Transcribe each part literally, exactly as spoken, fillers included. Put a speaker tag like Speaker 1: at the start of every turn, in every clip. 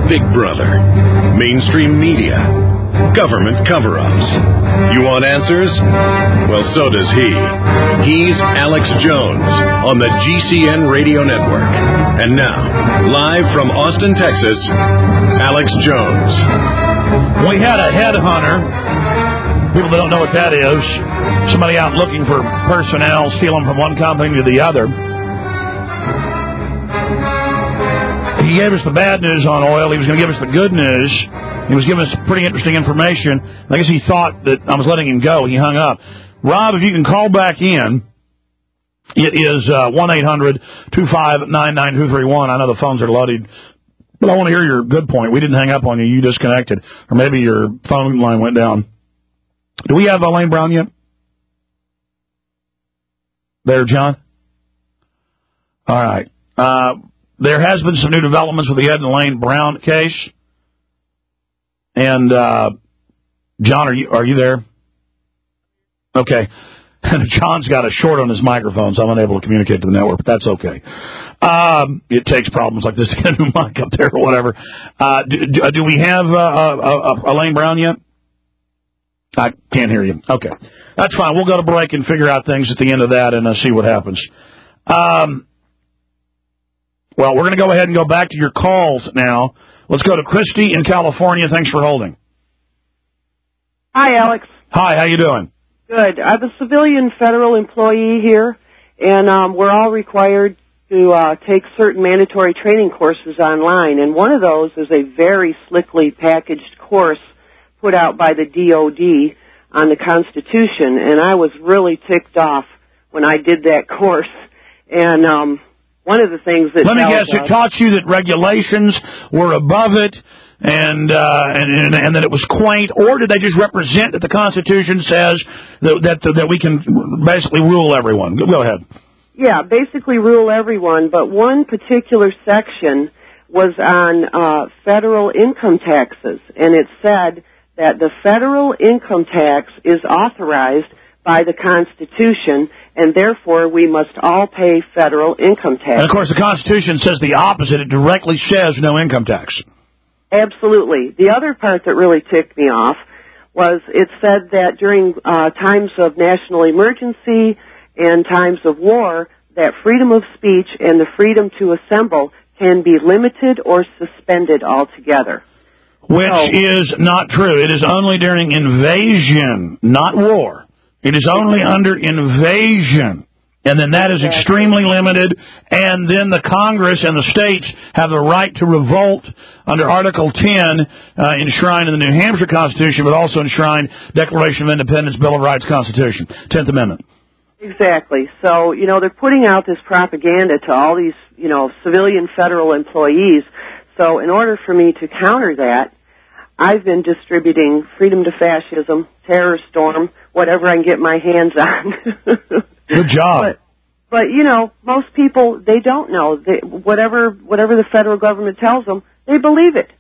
Speaker 1: Big Brother, mainstream media, government cover-ups. You want answers? Well, so does he. He's Alex Jones on the G C N Radio Network. And now, live from Austin, Texas, Alex Jones.
Speaker 2: We had a headhunter. People that don't know what that is, somebody out looking for personnel, stealing from one company to the other. He gave us the bad news on oil. He was going to give us the good news. He was giving us pretty interesting information. I guess he thought that I was letting him go. He hung up. Rob, if you can call back in, it is uh, one eight hundred two five nine nine two three one. I know the phones are loaded, but I want to hear your good point. We didn't hang up on you. You disconnected. Or maybe your phone line went down. Do we have Elaine Brown yet? There, John? All right. Uh, there has been some new developments with the Ed and Elaine Brown case. And, uh, John, are you, are you there? Okay. John's got a short on his microphone, so I'm unable to communicate to the network, but that's okay. Um, it takes problems like this to get a new mic up there or whatever. Uh, do, do, do we have, uh, uh, uh, Elaine Brown yet? I can't hear you. Okay. That's fine. We'll go to break and figure out things at the end of that and uh, see what happens. Um, well, we're going to go ahead and go back to your calls now. Let's go to Christy in California. Thanks for holding.
Speaker 3: Hi, Alex.
Speaker 2: Hi, how you doing?
Speaker 3: Good. I'm a civilian federal employee here, and um, we're all required to uh, take certain mandatory training courses online, and one of those is a very slickly packaged course put out by the D O D on the Constitution, and I was really ticked off when I did that course. And um, one of the things that...
Speaker 2: Let me guess,
Speaker 3: us,
Speaker 2: it taught you that regulations were above it and, uh, and, and and that it was quaint, or did they just represent that the Constitution says that that, that we can basically rule everyone? Go ahead.
Speaker 3: Yeah, basically rule everyone, but one particular section was on uh, federal income taxes, and it said that the federal income tax is authorized by the Constitution, and therefore we must all pay federal income tax.
Speaker 2: And, of course, the Constitution says the opposite. It directly says no income tax.
Speaker 3: Absolutely. The other part that really ticked me off was it said that during uh, times of national emergency and times of war, that freedom of speech and the freedom to assemble can be limited or suspended altogether.
Speaker 2: Which oh. is not true. It is only during invasion, not war. It is only under invasion. And then that is extremely limited. And then the Congress and the states have the right to revolt under Article ten, uh, enshrined in the New Hampshire Constitution, but also enshrined Declaration of Independence, Bill of Rights, Constitution, tenth Amendment.
Speaker 3: Exactly. So, you know, they're putting out this propaganda to all these, you know, civilian federal employees. So in order for me to counter that, I've been distributing Freedom to Fascism, Terror Storm, whatever I can get my hands on.
Speaker 2: Good job.
Speaker 3: But, but, you know, most people, they don't know. They, whatever whatever the federal government tells them, they believe it.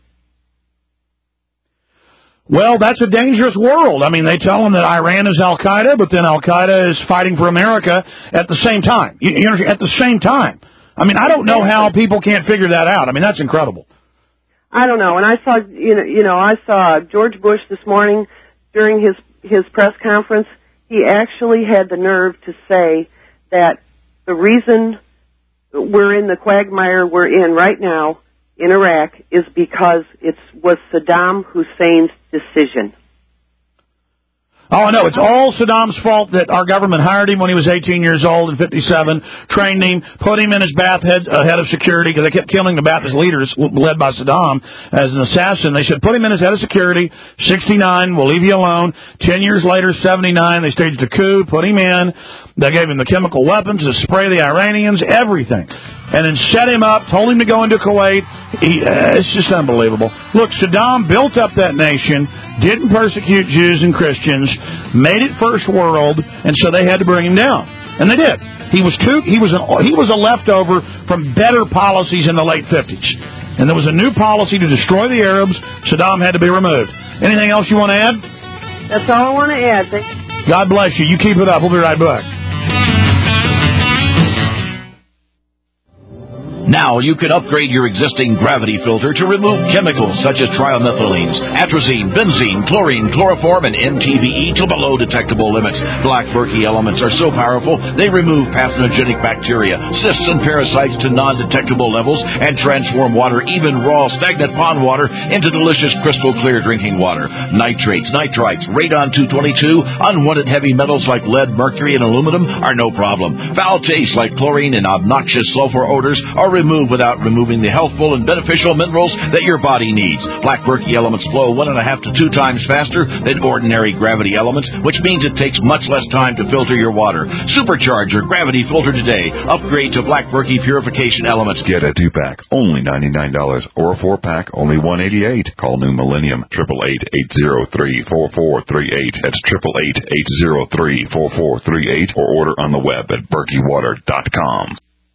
Speaker 2: Well, that's a dangerous world. I mean, they tell them that Iran is Al-Qaeda, but then Al-Qaeda is fighting for America at the same time. You, you know, at the same time. I mean, I don't know how people can't figure that out. I mean, that's incredible.
Speaker 3: I don't know. And I saw, you know, you know, I saw George Bush this morning during his his press conference. He actually had the nerve to say that the reason we're in the quagmire we're in right now in Iraq is because it was Saddam Hussein's decision.
Speaker 2: Oh, no, it's all Saddam's fault that our government hired him when he was eighteen years old and fifty-seven, trained him, put him in his bath head, uh, head of security, because they kept killing the Ba'athist leaders led by Saddam as an assassin. They said, put him in his head of security, sixty-nine, we'll leave you alone. Ten years later, seventy-nine, they staged a coup, put him in. They gave him the chemical weapons to spray the Iranians, everything. And then set him up, told him to go into Kuwait. He, uh, it's just unbelievable. Look, Saddam built up that nation, didn't persecute Jews and Christians, made it first world, and so they had to bring him down. And they did. He was too, he was an, he was a leftover from better policies in the late fifties. And there was a new policy to destroy the Arabs. Saddam had to be removed. Anything else you want to add?
Speaker 3: That's all I want to add. Thank you.
Speaker 2: God bless you. You keep it up. We'll be right back.
Speaker 4: Now you can upgrade your existing gravity filter to remove chemicals such as trimethylenes, atrazine, benzene, chlorine, chloroform, and M T B E to below detectable limits. Black Berkey elements are so powerful, they remove pathogenic bacteria, cysts, and parasites to non-detectable levels and transform water, even raw, stagnant pond water, into delicious crystal clear drinking water. Nitrates, nitrites, radon two twenty-two, unwanted heavy metals like lead, mercury, and aluminum are no problem. Foul tastes like chlorine and obnoxious sulfur odors are removed without removing the healthful and beneficial minerals that your body needs. Black Berkey elements flow one and a half to two times faster than ordinary gravity elements, which means it takes much less time to filter your water. Supercharge your gravity filter today. Upgrade to Black Berkey purification elements.
Speaker 5: Get a two-pack, only ninety-nine dollars, or a four-pack, only one hundred eighty-eight dollars. Call New Millennium, eight eight eight, eight zero three, four four three eight. That's eight eight eight, eight zero three, four four three eight, or order on the web at berkey water dot com.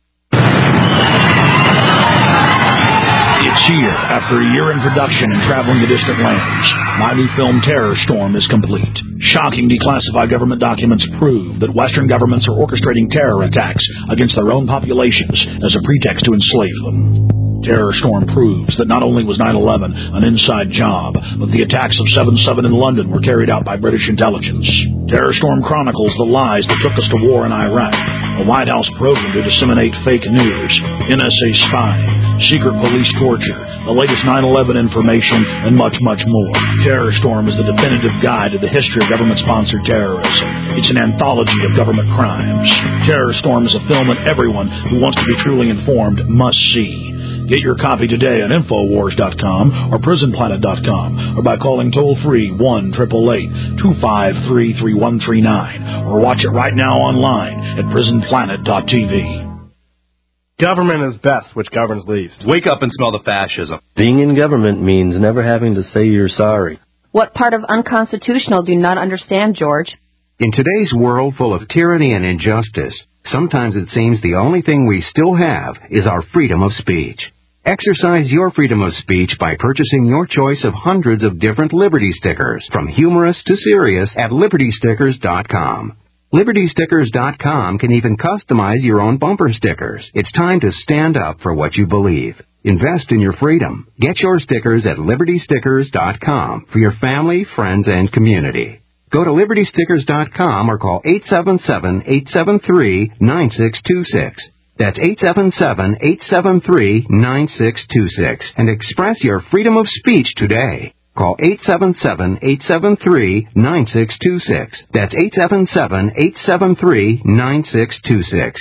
Speaker 2: It's here. After a year in production and traveling to distant lands, my new film Terror Storm is complete. Shocking declassified government documents prove that Western governments are orchestrating terror attacks against their own populations as a pretext to enslave them. Terror Storm proves that not only was nine eleven an inside job, but the attacks of seven seven in London were carried out by British intelligence. Terror Storm chronicles the lies that took us to war in Iraq, a White House program to disseminate fake news, N S A spying, secret police torture, the latest nine eleven information, and much, much more. Terror Storm is the definitive guide to the history of government-sponsored terrorism. It's an anthology of government crimes. Terror Storm is a film that everyone who wants to be truly informed must see. Get your copy today at infowars dot com or prison planet dot com, or by calling toll-free one eight eight eight, two five three, three one three nine, or watch it right now online at prison planet dot t v.
Speaker 6: Government is best, which governs least.
Speaker 7: Wake up and smell the fascism.
Speaker 8: Being in government means never having to say you're sorry.
Speaker 9: What part of unconstitutional do you not understand, George?
Speaker 10: In today's world full of tyranny and injustice, sometimes it seems the only thing we still have is our freedom of speech. Exercise your freedom of speech by purchasing your choice of hundreds of different Liberty stickers, from humorous to serious, at liberty stickers dot com. liberty stickers dot com can even customize your own bumper stickers. It's time to stand up for what you believe. Invest in your freedom. Get your stickers at liberty stickers dot com for your family, friends, and community. Go to liberty stickers dot com or call eight seven seven, eight seven three, nine six two six. That's eight seven seven, eight seven three, nine six two six and express your freedom of speech today. Call eight seven seven, eight seven three, nine six two six. That's eight seven seven, eight seven three, nine six two six.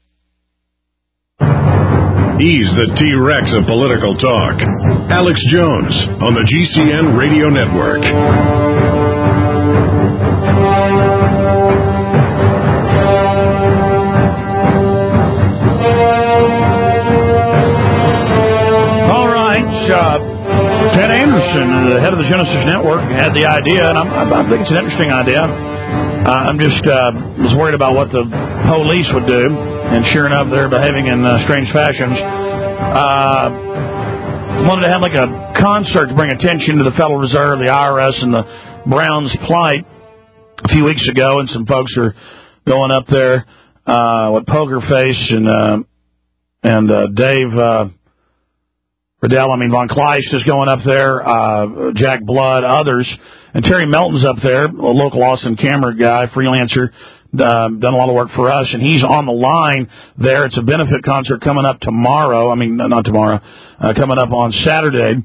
Speaker 1: He's the T-Rex of political talk. Alex Jones on the G C N Radio Network.
Speaker 2: Uh, Ted Anderson, the head of the Genesis Network, had the idea, and I'm, I think it's an interesting idea. Uh, I'm just uh, was worried about what the police would do, and sure enough, they're behaving in uh, strange fashions. Uh, wanted to have like a concert to bring attention to the Federal Reserve, the I R S, and the Browns' plight a few weeks ago, and some folks are going up there uh, with Poker Face and uh, and uh, Dave. Uh, Riddell, I mean, Von Kleist is going up there, uh, Jack Blood, others. And Terry Melton's up there, a local Austin camera guy, freelancer, uh, done a lot of work for us, and he's on the line there. It's a benefit concert coming up tomorrow. I mean, not tomorrow, uh, coming up on Saturday.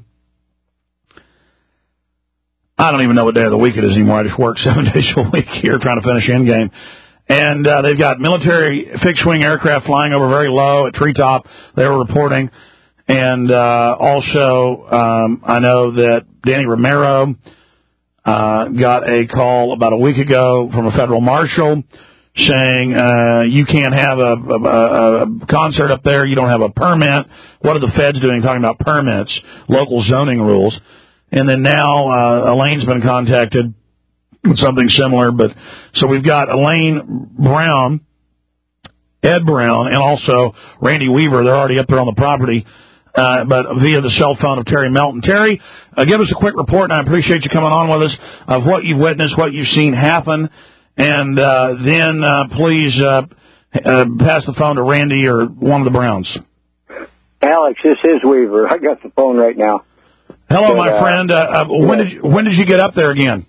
Speaker 2: I don't even know what day of the week it is anymore. I just work seven days a week here trying to finish Endgame. And uh, they've got military fixed-wing aircraft flying over very low at Treetop. They were reporting. And uh, also, um, I know that Danny Romero uh, got a call about a week ago from a federal marshal saying uh, you can't have a, a, a concert up there. You don't have a permit. What are the feds doing talking about permits, local zoning rules? And then now uh, Elaine's been contacted with something similar. But so we've got Elaine Brown, Ed Brown, and also Randy Weaver. They're already up there on the property. Uh, but via the cell phone of Terry Melton. Terry, uh, give us a quick report, and I appreciate you coming on with us, of what you've witnessed, what you've seen happen, and uh, then uh, please uh, uh, pass the phone to Randy or one of the Browns.
Speaker 7: Alex, this is Weaver. I got the phone right now.
Speaker 2: Hello,
Speaker 7: but,
Speaker 2: my
Speaker 7: uh,
Speaker 2: friend. Uh, uh, when did you, when did you get up there again?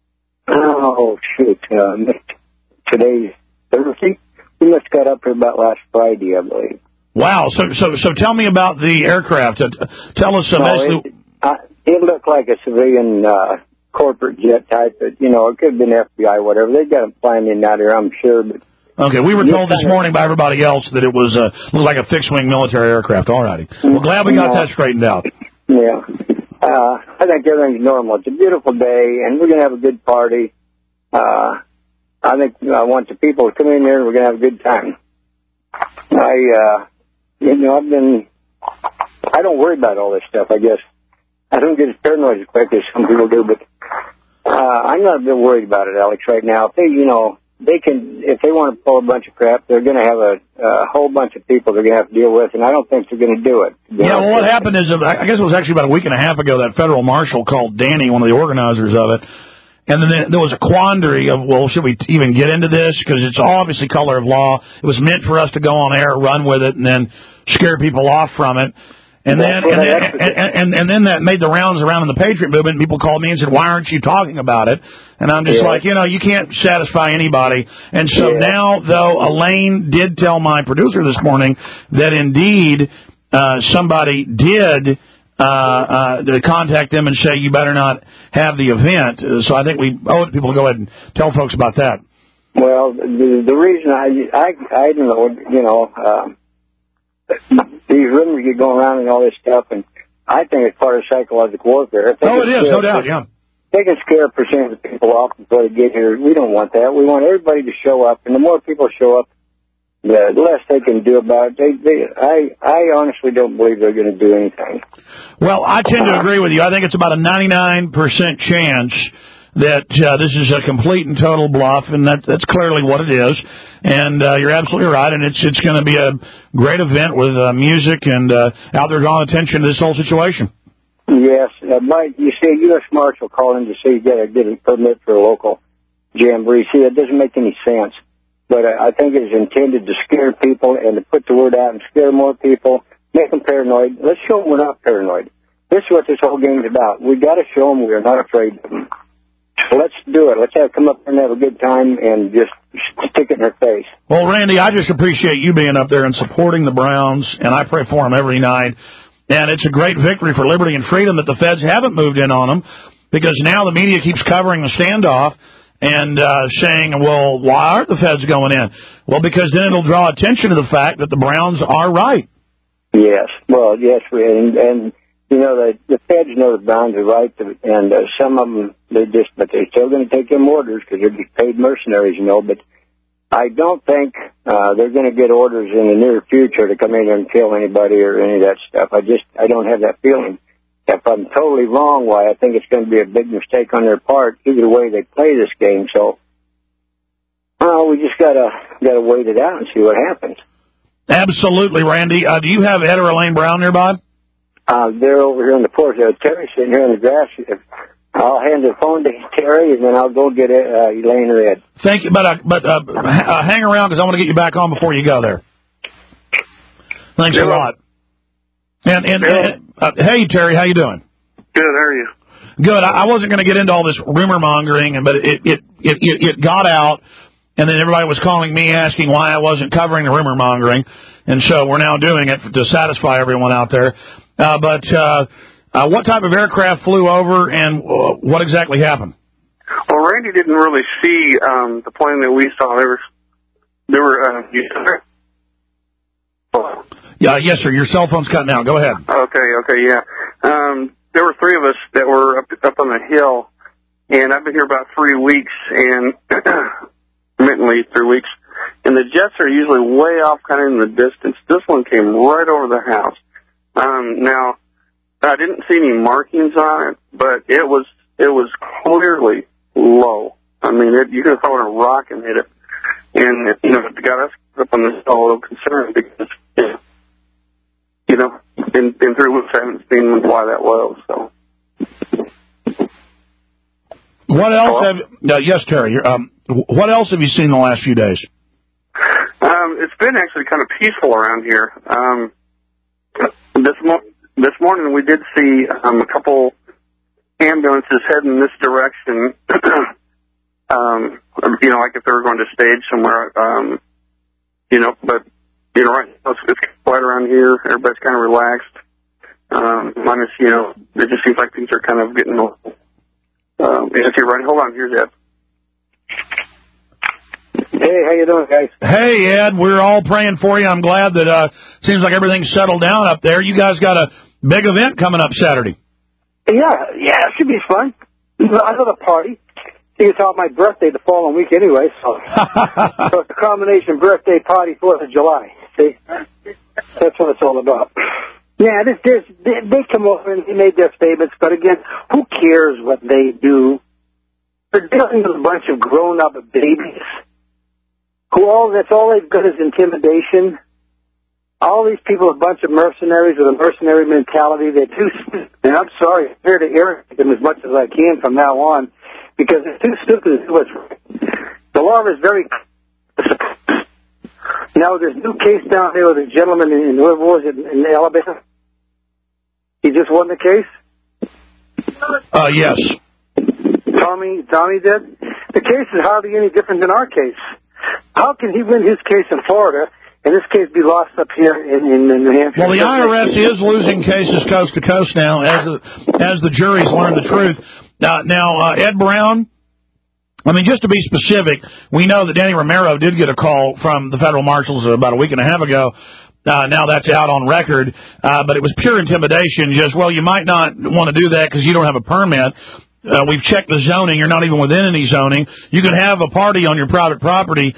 Speaker 7: Oh shoot! Um, today's Thursday. We must have got up here about last Friday, I believe.
Speaker 2: Wow. So so so tell me about the aircraft. Uh, tell us. Uh,
Speaker 7: no,
Speaker 2: basically...
Speaker 7: it, uh, it looked like a civilian uh, corporate jet type. But you know, it could have been F B I, whatever. They got them flying in out here, I'm sure. But
Speaker 2: okay, we were told this morning by everybody else that it was uh, looked like a fixed-wing military aircraft. All righty. Well, glad we got
Speaker 7: no.
Speaker 2: that straightened out.
Speaker 7: Yeah. Uh, I think everything's normal. It's a beautiful day, and we're going to have a good party. Uh, I think I want the people to come in here, and we're going to have a good time. I, uh, you know, I've been, I don't worry about all this stuff, I guess. I don't get as paranoid as quick as some people do, but uh, I'm not a bit worried about it, Alex, right now. If they, you know, they can, if they want to pull a bunch of crap, they're going to have a, a whole bunch of people they're going to have to deal with, and I don't think they're going to do it.
Speaker 2: Yeah, well, what happened is, uh, I guess it was actually about a week and a half ago, that federal marshal called Danny, one of the organizers of it, and then there was a quandary of, well, should we even get into this? Because it's obviously color of law. It was meant for us to go on air, run with it, and then scare people off from it. And then, and then, and, and, and then that made the rounds around in the Patriot movement, and people called me and said, why aren't you talking about it? And I'm just yeah. like, you know, you can't satisfy anybody. And so yeah. now, though, Elaine did tell my producer this morning that indeed uh, somebody did uh, uh, to contact them and say, you better not have the event. So I think we owe it to people to go ahead and tell folks about that.
Speaker 7: Well, the, the reason I, I, I don't know, you know, um, these rumors get going around and all this stuff, and I think it's part of psychological warfare.
Speaker 2: Oh, it is, no doubt, yeah.
Speaker 7: They can scare a percent of the people off before they get here. We don't want that. We want everybody to show up, and the more people show up, the less they can do about it. They, they, I, I honestly don't believe they're going to do anything.
Speaker 2: Well, I tend to agree with you. I think it's about a ninety-nine percent chance that uh, this is a complete and total bluff, and that, that's clearly what it is. And uh, you're absolutely right, and it's it's going to be a great event with uh, music and uh, out there drawing attention to this whole situation.
Speaker 7: Yes. Uh, Mike, you see, a U S Marshal calling to say you got to get a permit for a local jamboree. See, it doesn't make any sense. But uh, I think it's intended to scare people and to put the word out and scare more people, make them paranoid. Let's show them we're not paranoid. This is what this whole game is about. We've got to show them we're not afraid of them. Let's do it. Let's have come up and have a good time and just stick it in their face.
Speaker 2: Well, Randy, I just appreciate you being up there and supporting the Browns, and I pray for them every night. And it's a great victory for liberty and freedom that the feds haven't moved in on them, because now the media keeps covering the standoff and uh, saying, well, why aren't the feds going in? Well, because then it'll draw attention to the fact that the Browns are right.
Speaker 7: Yes. Well, yes, and, and you know, the, the feds know the Browns are right, and uh, some of them, they just, but they're still going to take them orders because they're just paid mercenaries, you know. But I don't think uh, they're going to get orders in the near future to come in here and kill anybody or any of that stuff. I just, I don't have that feeling. If I'm totally wrong, why, I think it's going to be a big mistake on their part, either way they play this game. So, well, we just gotta gotta wait it out and see what happens.
Speaker 2: Absolutely, Randy. Uh, do you have Ed or Elaine Brown nearby?
Speaker 7: Uh, they're over here on the porch. Uh, Terry's sitting here in the grass. I'll hand the phone to Terry, and then I'll go get it, uh, Elaine or Ed.
Speaker 2: Thank you, but uh, but uh, uh, hang around because I want to get you back on before you go there. Thanks You're a lot. And and, and uh, hey, Terry, how you doing?
Speaker 11: Good. How are you?
Speaker 2: Good. I, I wasn't going to get into all this rumor mongering, but it it, it it it got out, and then everybody was calling me asking why I wasn't covering the rumor mongering, and so we're now doing it to satisfy everyone out there. Uh, but uh, uh, what type of aircraft flew over, and uh, what exactly happened?
Speaker 11: Well, Randy didn't really see um, the plane that we saw. There were, there were. Uh, you oh.
Speaker 2: Yeah, yes, sir. Your cell phone's cutting out. Go ahead.
Speaker 11: Okay, okay, yeah. Um, there were three of us that were up up on the hill, and I've been here about three weeks, and intermittently three weeks. And the jets are usually way off, kind of in the distance. This one came right over the house. Um, now, I didn't see any markings on it, but it was it was clearly low. I mean, it, you could have thrown a rock and hit it, and it, you know, it got us up on this hill a little concerned because, yeah, you know, in, in three weeks I haven't seen why that was. So,
Speaker 2: what else Hello? have? Uh, yes, Terry. Um, what else have you seen in the last few days?
Speaker 11: Um, it's been actually kind of peaceful around here. Um, this mo- this morning we did see um, a couple ambulances heading this direction. um, you know, like if they were going to stage somewhere. Um, you know, but you know, right now it's, it's quiet around here. Everybody's kind of relaxed. Um, minus, you know, it just seems like things are kind of getting. Um, is he right? Hold on, here's Ed.
Speaker 12: Hey, how you doing, guys?
Speaker 2: Hey, Ed, we're all praying for you. I'm glad that uh seems like everything's settled down up there. You guys got a big event coming up Saturday.
Speaker 12: Yeah, yeah, it should be fun. I have a party. It's on my birthday the following week anyway, so, so it's a combination birthday party, fourth of July. See? That's what it's all about. Yeah, this, this, they, they come over and they made their statements, but again, who cares what they do? They're dealing with a bunch of grown-up babies who all, that's all they've got is intimidation. All these people are a bunch of mercenaries with a mercenary mentality. They're too stupid. And I'm sorry, I'm here to irritate them as much as I can from now on, because they're too stupid to do what's right. The law is very... Now, there's a new case down there with a gentleman in, where was it, in Alabama? He just won the case?
Speaker 2: Uh, yes.
Speaker 12: Tommy, Tommy did? The case is hardly any different than our case. How can he win his case in Florida and this case be lost up here in, in, in New Hampshire?
Speaker 2: Well, the I R S is losing cases coast to coast now as the, as the juries learn the truth. Uh, now, uh, Ed Brown, I mean, just to be specific, we know that Danny Romero did get a call from the federal marshals about a week and a half ago. Uh, now that's out on record, uh, but it was pure intimidation. Just, well, you might not want to do that because you don't have a permit. Uh, we've checked the zoning. You're not even within any zoning. You can have a party on your private property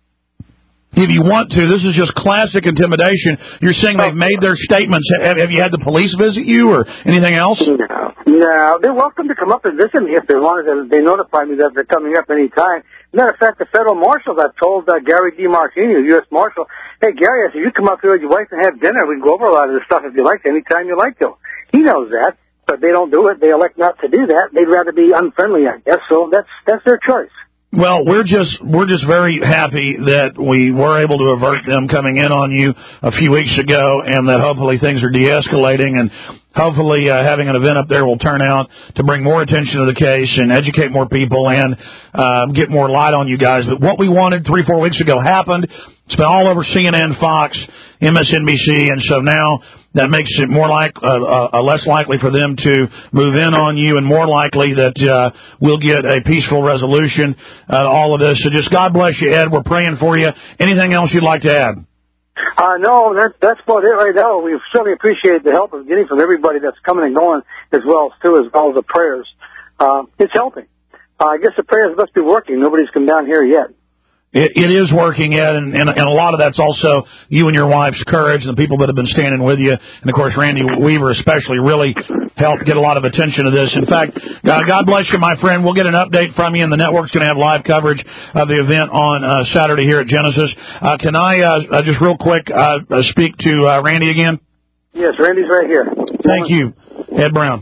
Speaker 2: if you want to. This is just classic intimidation. You're saying they've made their statements. Have, have you had the police visit you or anything else?
Speaker 12: No. No. They're welcome to come up and visit me if they want. They notify me that they're coming up any time. Matter of fact, the federal marshals, I've told uh, Gary DeMartini, the U S Marshal, hey, Gary, I said, you come up here with your wife and have dinner. We can go over a lot of this stuff if you like, anytime you like to. He knows that, but they don't do it. They elect not to do that. They'd rather be unfriendly, I guess, so that's that's their choice.
Speaker 2: Well, we're just we're just very happy that we were able to avert them coming in on you a few weeks ago, and that hopefully things are de-escalating, and hopefully uh, having an event up there will turn out to bring more attention to the case and educate more people and uh, get more light on you guys. But what we wanted three, four weeks ago happened. It's been all over C N N, Fox, M S N B C, and so now that makes it more like uh, uh, less likely for them to move in on you, and more likely that uh, we'll get a peaceful resolution uh, to all of this. So just God bless you, Ed. We're praying for you. Anything else you'd like to add?
Speaker 12: Uh, no, that, that's about it right now. We certainly appreciate the help of getting from everybody that's coming and going, as well as too, as well as the prayers. Uh, it's helping. Uh, I guess the prayers must be working. Nobody's come down here yet.
Speaker 2: It, it is working, Ed, and, and, and a lot of that's also you and your wife's courage and the people that have been standing with you. And, of course, Randy Weaver especially really helped get a lot of attention to this. In fact, uh, God bless you, my friend. We'll get an update from you, and the network's going to have live coverage of the event on uh, Saturday here at Genesis. Uh, can I uh, uh, just real quick uh, uh, speak to uh, Randy again?
Speaker 12: Yes, Randy's right here.
Speaker 2: Thank you, Ed Brown.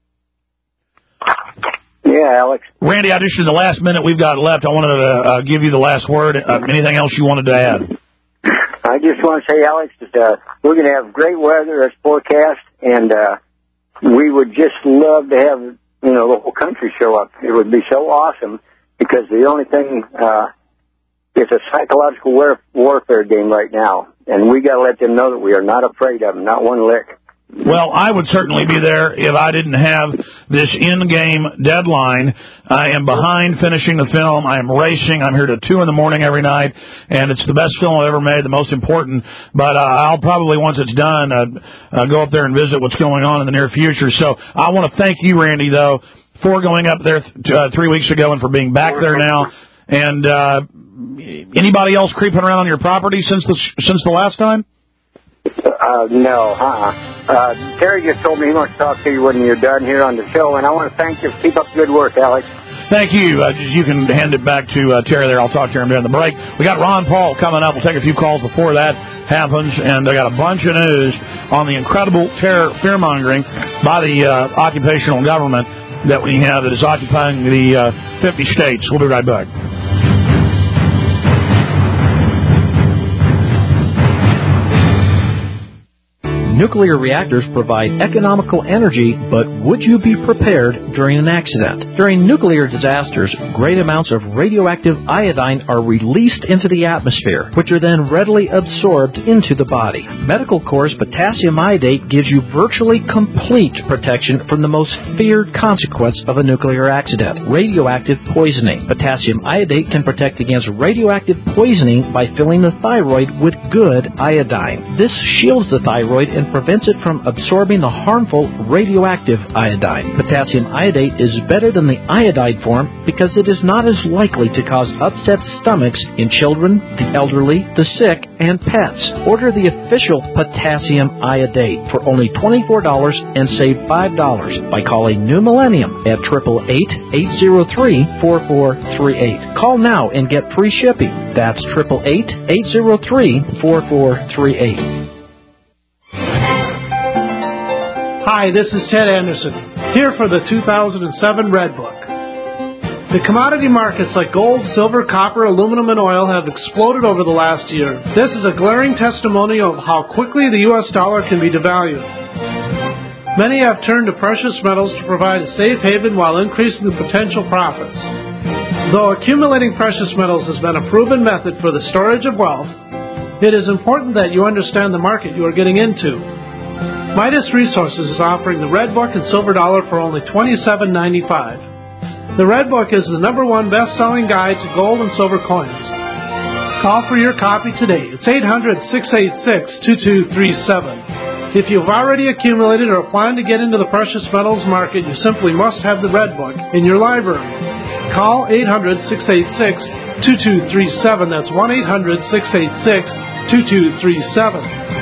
Speaker 12: Yeah, Alex.
Speaker 2: Randy, I just in the last minute we've got left, I wanted to uh, give you the last word. Uh, anything else you wanted to add?
Speaker 12: I just want to say, Alex, that uh, we're going to have great weather as forecast, and uh, we would just love to have, you know, the whole country show up. It would be so awesome, because the only thing, uh, it's a psychological war- warfare game right now, and we got to let them know that we are not afraid of them, not one lick.
Speaker 2: Well, I would certainly be there if I didn't have this in-game deadline. I am behind finishing the film. I am racing. I'm here till two in the morning every night, and it's the best film I've ever made, the most important. But uh, I'll probably, once it's done, uh, uh, go up there and visit what's going on in the near future. So I want to thank you, Randy, though, for going up there th- uh, three weeks ago and for being back there now. And uh, anybody else creeping around on your property since the since the last time?
Speaker 12: Uh, no, uh-uh. Uh, Terry just told me he wants to talk to you when you're done here on the show, and I want to thank you. Keep up the good work, Alex.
Speaker 2: Thank you. Uh, you can hand it back to uh, Terry there. I'll talk to him during the break. We got Ron Paul coming up. We'll take a few calls before that happens, and I got a bunch of news on the incredible terror, fear-mongering by the uh, occupational government that we have that is occupying the uh, fifty states. We'll be right back.
Speaker 13: Nuclear reactors provide economical energy, but would you be prepared during an accident? During nuclear disasters, great amounts of radioactive iodine are released into the atmosphere, which are then readily absorbed into the body. Medical Corps' potassium iodate gives you virtually complete protection from the most feared consequence of a nuclear accident, radioactive poisoning. Potassium iodate can protect against radioactive poisoning by filling the thyroid with good iodine. This shields the thyroid and prevents it from absorbing the harmful radioactive iodine. Potassium iodate is better than the iodide form because it is not as likely to cause upset stomachs in children, the elderly, the sick, and pets. Order the official potassium iodate for only twenty-four dollars and save five dollars by calling New Millennium at eight eight eight, eight zero three, four four three eight. Call now and get free shipping. That's eight eight eight, eight zero three, four four three eight.
Speaker 14: Hi, this is Ted Anderson, here for the two thousand seven Red Book. The commodity markets like gold, silver, copper, aluminum, and oil have exploded over the last year. This is a glaring testimony of how quickly the U S dollar can be devalued. Many have turned to precious metals to provide a safe haven while increasing the potential profits. Though accumulating precious metals has been a proven method for the storage of wealth, it is important that you understand the market you are getting into. Midas Resources is offering the Red Book and Silver Dollar for only twenty-seven ninety-five. The Red Book is the number one best-selling guide to gold and silver coins. Call for your copy today. It's eight hundred, six eight six, two two three seven. If you've already accumulated or plan to get into the precious metals market, you simply must have the Red Book in your library. Call eight hundred, six eight six, two two three seven. That's one eight hundred, six eight six, two two three seven.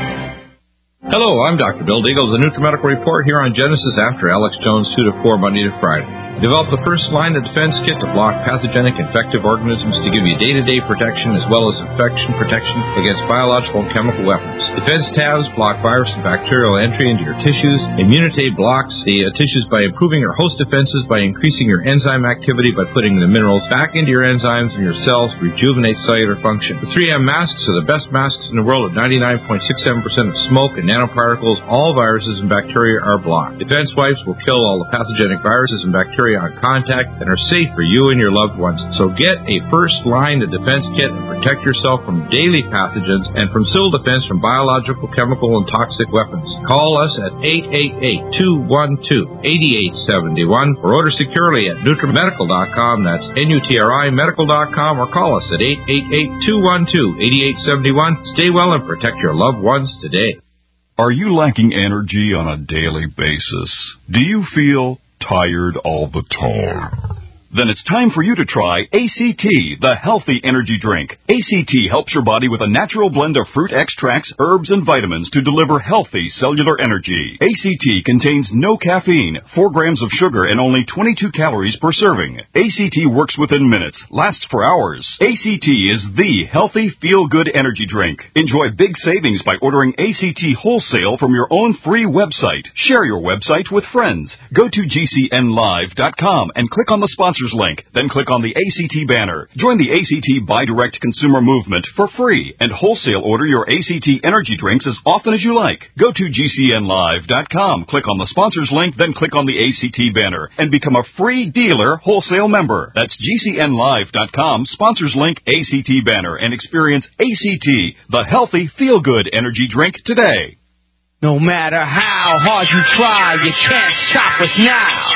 Speaker 15: Hello, I'm Doctor Bill Deagle with the NutriMedical Report here on Genesis after Alex Jones two to four Monday to Friday. Develop the first line of defense kit to block pathogenic infective organisms to give you day-to-day protection as well as infection protection against biological and chemical weapons. Defense tabs block virus and bacterial entry into your tissues. Immunity blocks the uh, tissues by improving your host defenses by increasing your enzyme activity by putting the minerals back into your enzymes and your cells to rejuvenate cellular function. The three M masks are the best masks in the world at ninety-nine point six seven percent of smoke and nanoparticles. All viruses and bacteria are blocked. Defense wipes will kill all the pathogenic viruses and bacteria on contact and are safe for you and your loved ones. So get a first line of defense kit and protect yourself from daily pathogens and from civil defense from biological, chemical, and toxic weapons. Call us at eight eight eight, two one two, eight eight seven one or order securely at NutriMedical dot com. That's N U T R I medical dot com or call us at eight eight eight, two one two, eight eight seven one. Stay well and protect your loved ones today.
Speaker 5: Are you lacking energy on a daily basis? Do you feel tired all the time? Then it's time for you to try A C T, the healthy energy drink. A C T helps your body with a natural blend of fruit extracts, herbs, and vitamins to deliver healthy cellular energy. A C T contains no caffeine, four grams of sugar, and only twenty-two calories per serving. A C T works within minutes, lasts for hours. A C T is the healthy, feel-good energy drink. Enjoy big savings by ordering A C T wholesale from your own free website. Share your website with friends. Go to G C N live dot com and click on the sponsors link. Then click on the A C T banner. Join the A C T Buy Direct consumer movement for free and wholesale order your A C T energy drinks as often as you like. Go to G C N live dot com, click on the sponsors link, then click on the A C T banner and become a free dealer wholesale member. That's G C N live dot com, sponsors link, A C T banner, and experience A C T, the healthy, feel-good energy drink today.
Speaker 16: No matter how hard you try, you can't stop us now.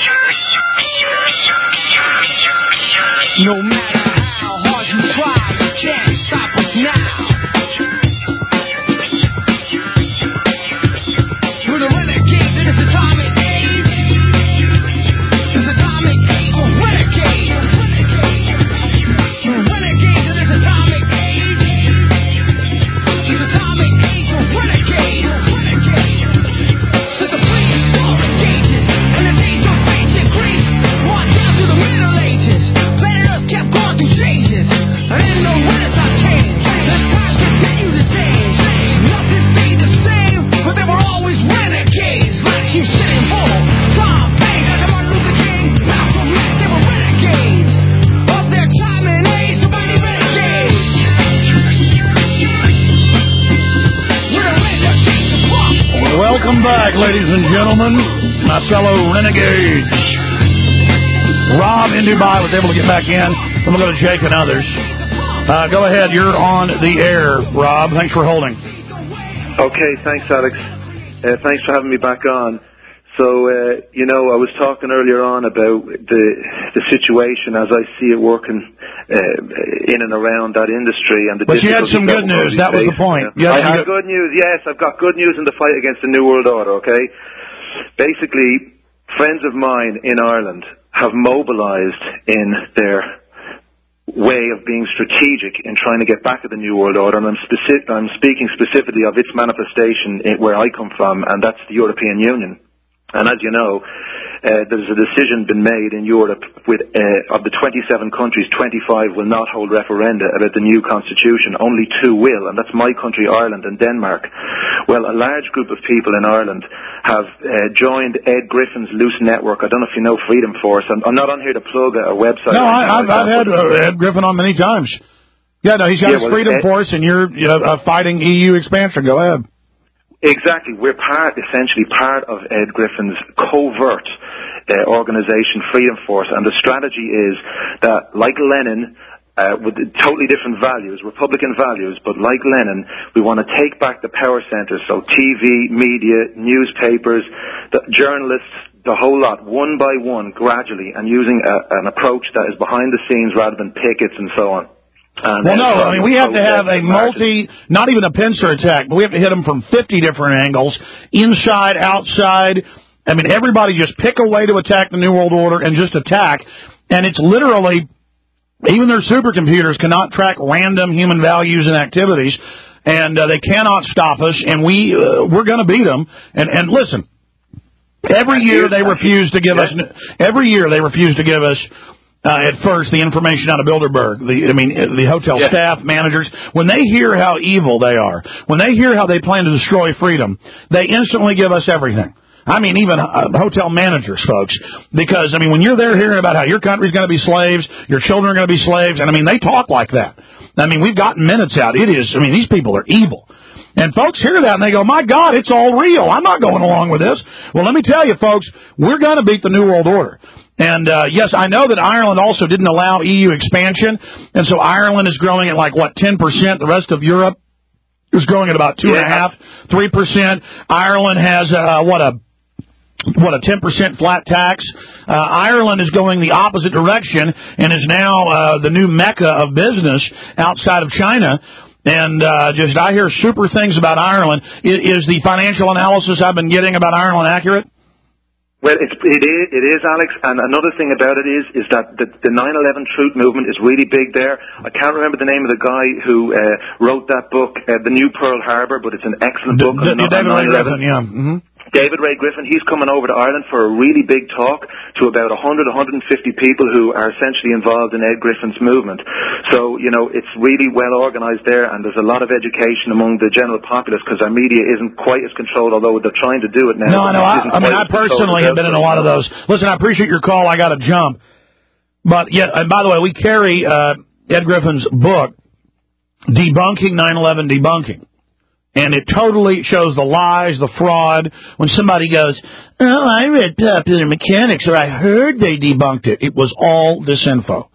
Speaker 16: No matter how hard you try, you can't stop us now. We're the renegades in this atomic age. This atomic age, we're renegades. We're renegades in this atomic age. This atomic age, we're renegades. Since the prehistoric ages, and the days of ancient Greece, on down to the Middle Ages. Kept going through changes, and in the Renaissance
Speaker 2: Welcome back, ladies and gentlemen, my fellow renegades. Rob in Dubai was able to get back in. Then we'll go to Jake and others. Uh, go ahead. You're on the air, Rob. Thanks for holding.
Speaker 17: Okay, thanks, Alex. Uh, thanks for having me back on. So, uh, you know, I was talking earlier on about the the situation as I see it working uh, in and around that industry. And the
Speaker 2: But you had some good news. That was the point.
Speaker 17: Yeah. I have good news, yes. I've got good news in the fight against the New World Order, okay? Basically, friends of mine in Ireland have mobilized in their way of being strategic in trying to get back at the New World Order, and I'm, specific, I'm speaking specifically of its manifestation in, where I come from, and that's the European Union. And as you know, uh, there's a decision been made in Europe with, uh, of the twenty-seven countries, twenty-five will not hold referenda about the new constitution. Only two will, and that's my country, Ireland, and Denmark. Well, a large group of people in Ireland have uh, joined Ed Griffin's Loose Network. I don't know if you know Freedom Force. I'm, I'm not on here to plug a, a website.
Speaker 2: No, I, I've, I've had uh, Ed Griffin on many times. Yeah, no, he's got
Speaker 17: yeah,
Speaker 2: his
Speaker 17: well,
Speaker 2: Freedom
Speaker 17: Ed,
Speaker 2: Force, and you're you know, uh, fighting E U expansion. Go ahead.
Speaker 17: Exactly. We're part, essentially part of Ed Griffin's covert uh, organization, Freedom Force, and the strategy is that, like Lenin, uh, with totally different values, Republican values, but like Lenin, we want to take back the power centers, so T V, media, newspapers, the journalists, the whole lot, one by one, gradually, and using a, an approach that is behind the scenes rather than pickets and so on. And
Speaker 2: well, no, I mean, we have to have a multi, not even a pincer attack, but we have to hit them from fifty different angles, inside, outside. I mean, everybody just pick a way to attack the New World Order and just attack. And it's literally, even their supercomputers cannot track random human values and activities, and uh, they cannot stop us, and we, uh, we're going to beat them. And, and listen, every year they refuse to give us, every year they refuse to give us, Uh, at first, the information out of Bilderberg, the, I mean, the hotel yeah. staff, managers, when they hear how evil they are, when they hear how they plan to destroy freedom, they instantly give us everything. I mean, even uh, hotel managers, folks, because, I mean, when you're there hearing about how your country's going to be slaves, your children are going to be slaves, and, I mean, they talk like that. I mean, we've gotten minutes out. It is, I mean, these people are evil. And folks hear that and they go, my God, it's all real. I'm not going along with this. Well, let me tell you, folks, we're going to beat the New World Order. And, uh, yes, I know that Ireland also didn't allow E U expansion, and so Ireland is growing at like, what, ten percent? The rest of Europe is growing at about two and a half, three percent. Ireland has, uh, what, a, what, a ten percent flat tax. Uh, Ireland is going the opposite direction and is now, uh, the new mecca of business outside of China. And, uh, just, I hear super things about Ireland. Is, is the financial analysis I've been getting about Ireland accurate?
Speaker 17: Well, it, it is, it is, Alex, and another thing about it is, is that the, the nine eleven truth movement is really big there. I can't remember the name of the guy who uh, wrote that book, uh, The New Pearl Harbor, but it's an excellent book
Speaker 2: D-
Speaker 17: on,
Speaker 2: D-
Speaker 17: on
Speaker 2: David
Speaker 17: nine eleven.
Speaker 2: Ray Griffin, yeah. Mm-hmm.
Speaker 17: David Ray Griffin, he's coming over to Ireland for a really big talk to about one hundred, one hundred fifty people who are essentially involved in Ed Griffin's movement. So, you know, it's really well organized there, and there's a lot of education among the general populace because our media isn't quite as controlled, although they're trying to do it now.
Speaker 2: No, no, I, I mean, I personally have been in a lot of those. Listen, I appreciate your call. I got to jump. But, yeah, and by the way, we carry uh, Ed Griffin's book, Debunking nine eleven Debunking. And it totally shows the lies, the fraud. When somebody goes, oh, I read Popular Mechanics, or I heard they debunked it. It was all disinfo.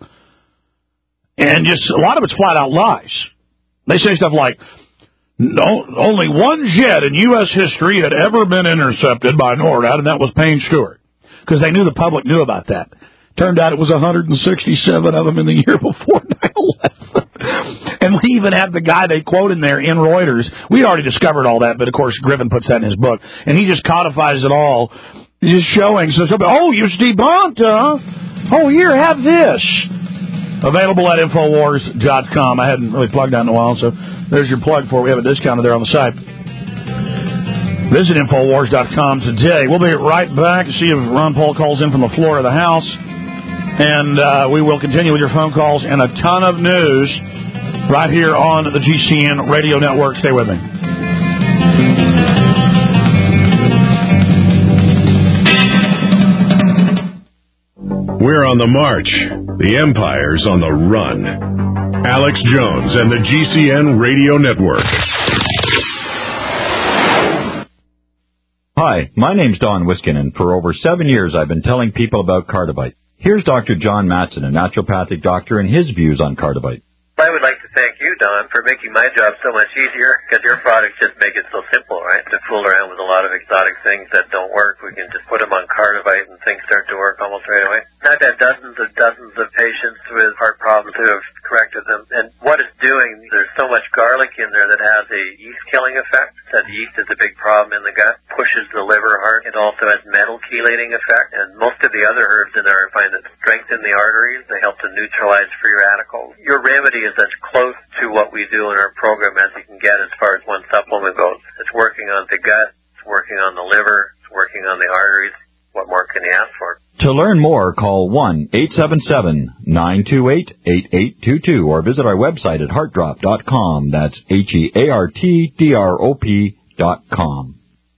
Speaker 2: And just a lot of it's flat-out lies. They say stuff like, no, only one jet in U S history had ever been intercepted by NORAD, and that was Payne Stewart. Because they knew the public knew about that. Turned out it was one hundred sixty-seven of them in the year before nine eleven. And we even have the guy they quote in there in Reuters. We'd already discovered all that, but of course Griffin puts that in his book. And he just codifies it all, just showing. So, oh, you're debunked, huh? Oh, here, have this. Available at Infowars dot com. I hadn't really plugged that in a while, so there's your plug for it. We have a discounted there on the site. Visit Infowars dot com today. We'll be right back to see if Ron Paul calls in from the floor of the house. And uh, we will continue with your phone calls and a ton of news right here on the G C N Radio Network. Stay with me.
Speaker 1: We're on the march. The Empire's on the run. Alex Jones and the G C N Radio Network.
Speaker 18: Hi, my name's Don Wiskin, and for over seven years I've been telling people about Cardivite. Here's Doctor John Matson, a naturopathic doctor, and his views on Cardivite.
Speaker 19: I would like to thank you, Don, for making my job so much easier, because your products just make it so simple, right? To fool around with a lot of exotic things that don't work, we can just put them on Cardivite and things start to work almost right away. I've had dozens and dozens of patients with heart problems who have corrected them, and what it's doing, there's so much garlic in there that has a yeast-killing effect. That yeast is a big problem in the gut, pushes the liver hard. It also has metal chelating effect, and most of the other herbs in there I find that strengthen the arteries. They help to neutralize free radicals. Your remedy is as close to what we do in our program as you can get as far as one supplement goes. It's working on the gut, it's working on the liver, it's working on the arteries. What more can you ask for?
Speaker 18: To learn more, call one eight seven seven, nine two eight, eight eight two two or visit our website at heart drop dot com. That's H E A R T D R O P dot com.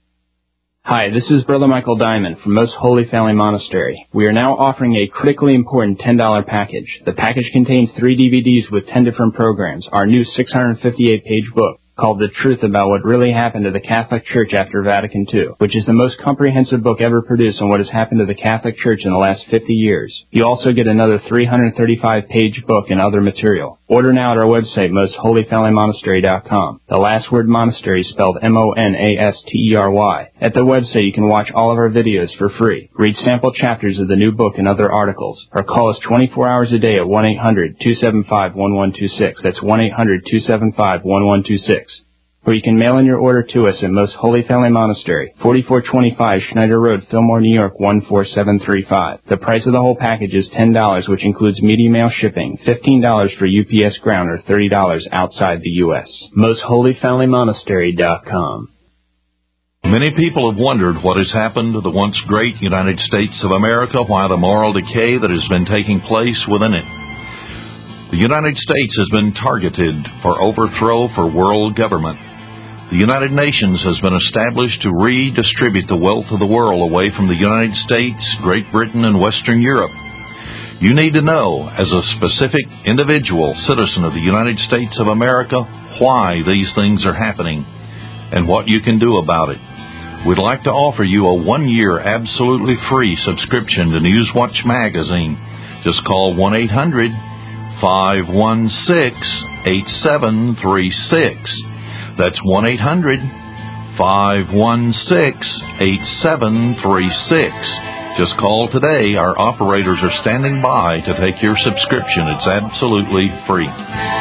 Speaker 20: Hi, this is Brother Michael Diamond from Most Holy Family Monastery. We are now offering a critically important ten dollar package. The package contains three D V Ds with ten different programs, our new six hundred fifty-eight page book, called The Truth About What Really Happened to the Catholic Church After Vatican Two, which is the most comprehensive book ever produced on what has happened to the Catholic Church in the last fifty years. You also get another three hundred thirty-five page book and other material. Order now at our website, most holy family monastery dot com. The last word monastery is spelled M O N A S T E R Y. At the website, you can watch all of our videos for free, read sample chapters of the new book and other articles, or call us twenty-four hours a day at one eight hundred, two seven five, one one two six. That's one eight hundred, two seven five, one one two six. Or you can mail in your order to us at Most Holy Family Monastery, forty-four twenty-five Schneider Road, Fillmore, New York, one four seven three five. The price of the whole package is ten dollars, which includes media mail shipping, fifteen dollars for U P S ground, or thirty dollars outside the U S most holy family monastery dot com.
Speaker 21: Many people have wondered what has happened to the once great United States of America, why the moral decay that has been taking place within it. The United States has been targeted for overthrow for world government. The United Nations has been established to redistribute the wealth of the world away from the United States, Great Britain, and Western Europe. You need to know, as a specific individual citizen of the United States of America, why these things are happening and what you can do about it. We'd like to offer you a one-year absolutely free subscription to Newswatch magazine. Just call one eight hundred, five one six, eight seven three six. That's one eight hundred, five one six, eight seven three six. Just call today. Our operators are standing by to take your subscription. It's absolutely free.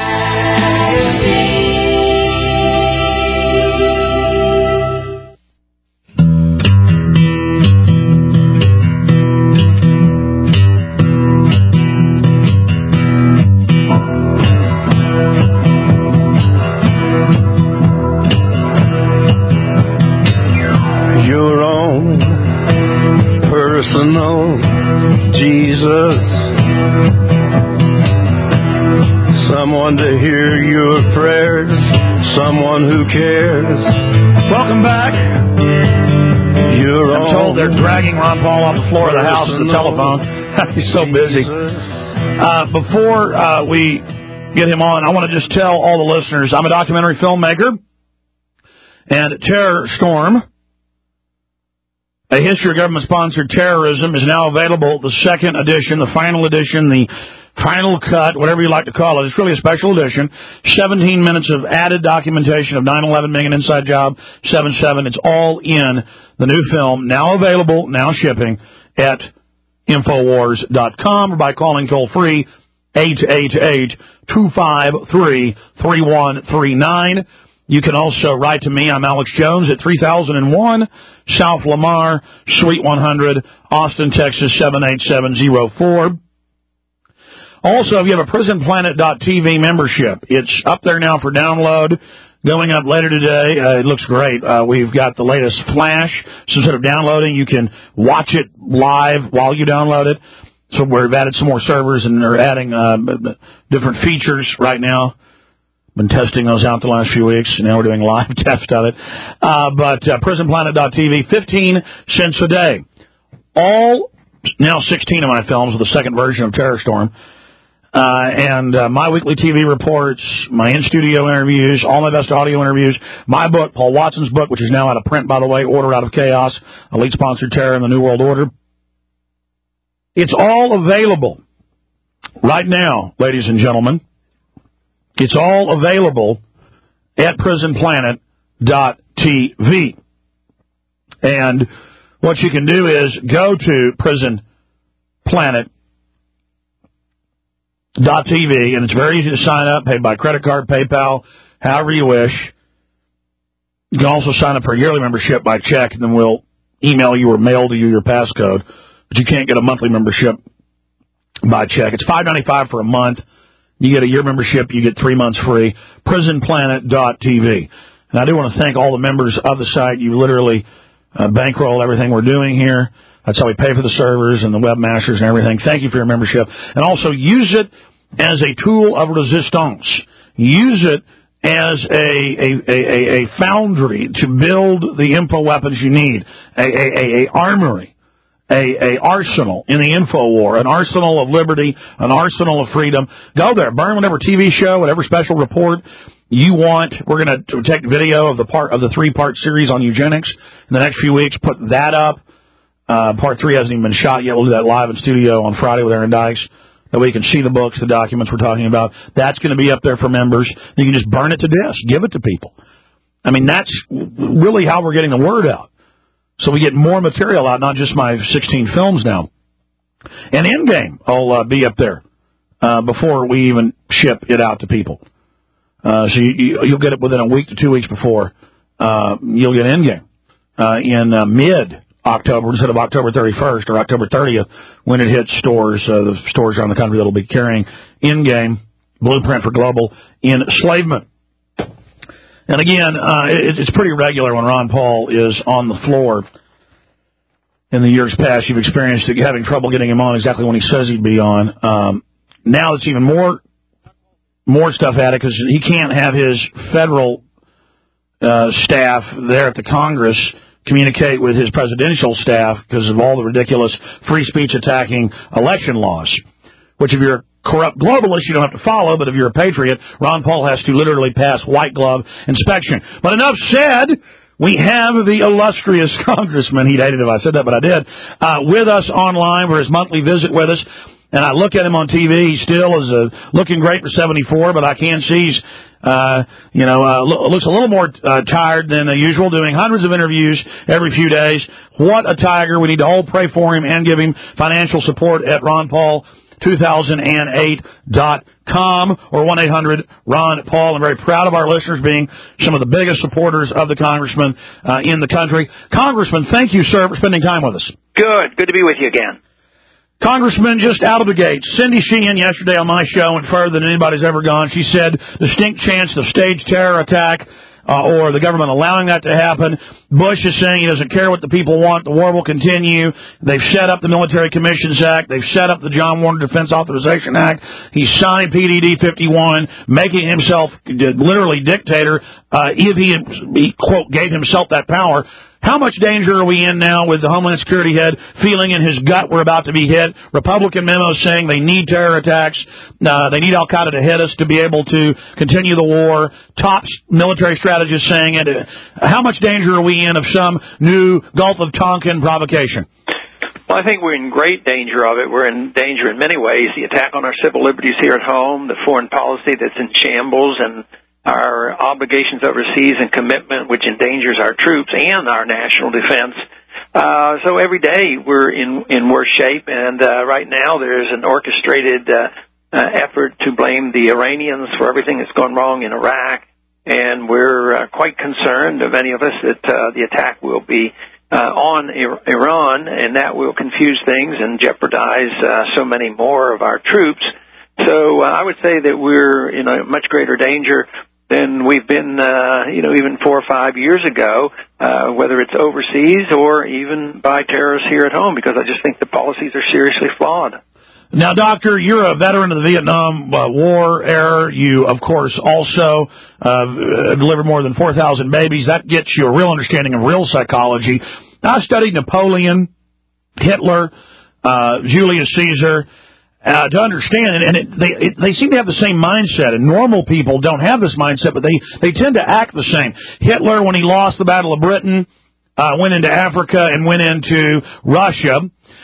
Speaker 2: Welcome back. You're I'm told they're dragging Ron Paul off the floor of the house with the telephone. He's so busy. Uh, before uh, we get him on, I want to just tell all the listeners, I'm a documentary filmmaker, and Terror Storm, A History of Government-Sponsored Terrorism, is now available, the second edition, the final edition, the final cut, whatever you like to call it. It's really a special edition. seventeen minutes of added documentation of nine eleven being an inside job, seven seven. It's all in the new film, now available, now shipping at Infowars dot com or by calling toll-free eight eight eight, two five three, three one three nine. You can also write to me. I'm Alex Jones at three thousand one South Lamar, Suite one hundred, Austin, Texas, seven eight seven zero four. Also, if you have a prison planet dot T V membership, it's up there now for download, going up later today. Uh, it looks great. Uh, we've got the latest Flash, so instead of downloading, you can watch it live while you download it. So we've added some more servers, and they're adding uh, different features right now. Been testing those out the last few weeks, and now we're doing live test of it. Uh, but uh, prison planet dot T V, fifteen cents a day. All, now sixteen of my films with the second version of Terror Storm. Uh, and uh, my weekly T V reports, my in-studio interviews, all my best audio interviews, my book, Paul Watson's book, which is now out of print, by the way, Order Out of Chaos, Elite-Sponsored Terror in the New World Order. It's all available right now, ladies and gentlemen. It's all available at prison planet dot t v. And what you can do is go to prison planet dot t v, and it's very easy to sign up, pay by credit card, PayPal, however you wish. You can also sign up for a yearly membership by check, and then we'll email you or mail to you your passcode. But you can't get a monthly membership by check. It's five dollars and ninety-five cents for a month. You get a year membership, you get three months free. prison planet dot t v. And I do want to thank all the members of the site. You literally uh, bankroll everything we're doing here. That's how we pay for the servers and the webmasters and everything. Thank you for your membership. And also use it as a tool of resistance. Use it as a, a, a, a foundry to build the info weapons you need, a, a, a, a armory, a, a arsenal in the info war, an arsenal of liberty, an arsenal of freedom. Go there, burn whatever T V show, whatever special report you want. We're going to take video of the part of the three-part series on eugenics in the next few weeks. Put that up. Uh, part three hasn't even been shot yet. We'll do that live in studio on Friday with Aaron Dykes. That way you can see the books, the documents we're talking about. That's going to be up there for members. You can just burn it to disk. Give it to people. I mean, that's really how we're getting the word out. So we get more material out, not just my sixteen films now. And Endgame will uh, be up there uh, before we even ship it out to people. Uh, so you, you, you'll get it within a week to two weeks before uh, you'll get Endgame uh, in uh, mid October instead of October thirty-first or October thirtieth when it hits stores, uh, the stores around the country that will be carrying Endgame, Blueprint for Global Enslavement. And again, uh, it, it's pretty regular when Ron Paul is on the floor. In the years past, you've experienced having trouble getting him on exactly when he says he'd be on. Um, now it's even more more stuff at it because he can't have his federal uh, staff there at the Congress communicate with his presidential staff because of all the ridiculous free speech attacking election laws, which if you're a corrupt globalist, you don't have to follow, but if you're a patriot, Ron Paul has to literally pass white glove inspection. But enough said, we have the illustrious congressman, he'd hate it if I said that, but I did, uh, with us online for his monthly visit with us. And I look at him on T V. He still is uh, looking great for seventy-four, but I can see he's, uh, you know, uh, lo- looks a little more uh, tired than usual, doing hundreds of interviews every few days. What a tiger. We need to all pray for him and give him financial support at ron paul two thousand eight dot com or one eight hundred ron paul. I'm very proud of our listeners being some of the biggest supporters of the congressman uh, in the country. Congressman, thank you, sir, for spending time with us.
Speaker 3: Good. Good to be with you again.
Speaker 2: Congressman, just out of the gate, Cindy Sheehan yesterday on my show went further than anybody's ever gone. She said distinct chance of staged terror attack uh, or the government allowing that to happen. Bush is saying he doesn't care what the people want. The war will continue. They've set up the Military Commissions Act. They've set up the John Warner Defense Authorization Act. He's signing P D D fifty-one, making himself literally dictator uh, if he, he, quote, gave himself that power. How much danger are we in now with the Homeland Security head feeling in his gut we're about to be hit? Republican memos saying they need terror attacks. Uh, they need Al-Qaeda to hit us to be able to continue the war. Top military strategists saying it. How much danger are we in of some new Gulf of Tonkin provocation?
Speaker 3: Well, I think we're in great danger of it. We're in danger in many ways. The attack on our civil liberties here at home, the foreign policy that's in shambles, and our obligations overseas and commitment, which endangers our troops and our national defense. Uh, so every day we're in, in worse shape, and uh, right now there's an orchestrated uh, uh, effort to blame the Iranians for everything that's gone wrong in Iraq, and we're uh, quite concerned, many of us, that uh, the attack will be uh, on Ir- Iran, and that will confuse things and jeopardize uh, so many more of our troops. So uh, I would say that we're in a much greater danger than we've been, uh, you know, even four or five years ago, uh, whether it's overseas or even by terrorists here at home, because I just think the policies are seriously flawed.
Speaker 2: Now, Doctor, you're a veteran of the Vietnam uh, War era. You, of course, also uh, delivered more than four thousand babies. That gets you a real understanding of real psychology. I studied Napoleon, Hitler, uh, Julius Caesar. uh, to understand, and, and it, they it, they seem to have the same mindset. And normal people don't have this mindset, but they they tend to act the same. Hitler, when he lost the Battle of Britain, uh, went into Africa and went into Russia.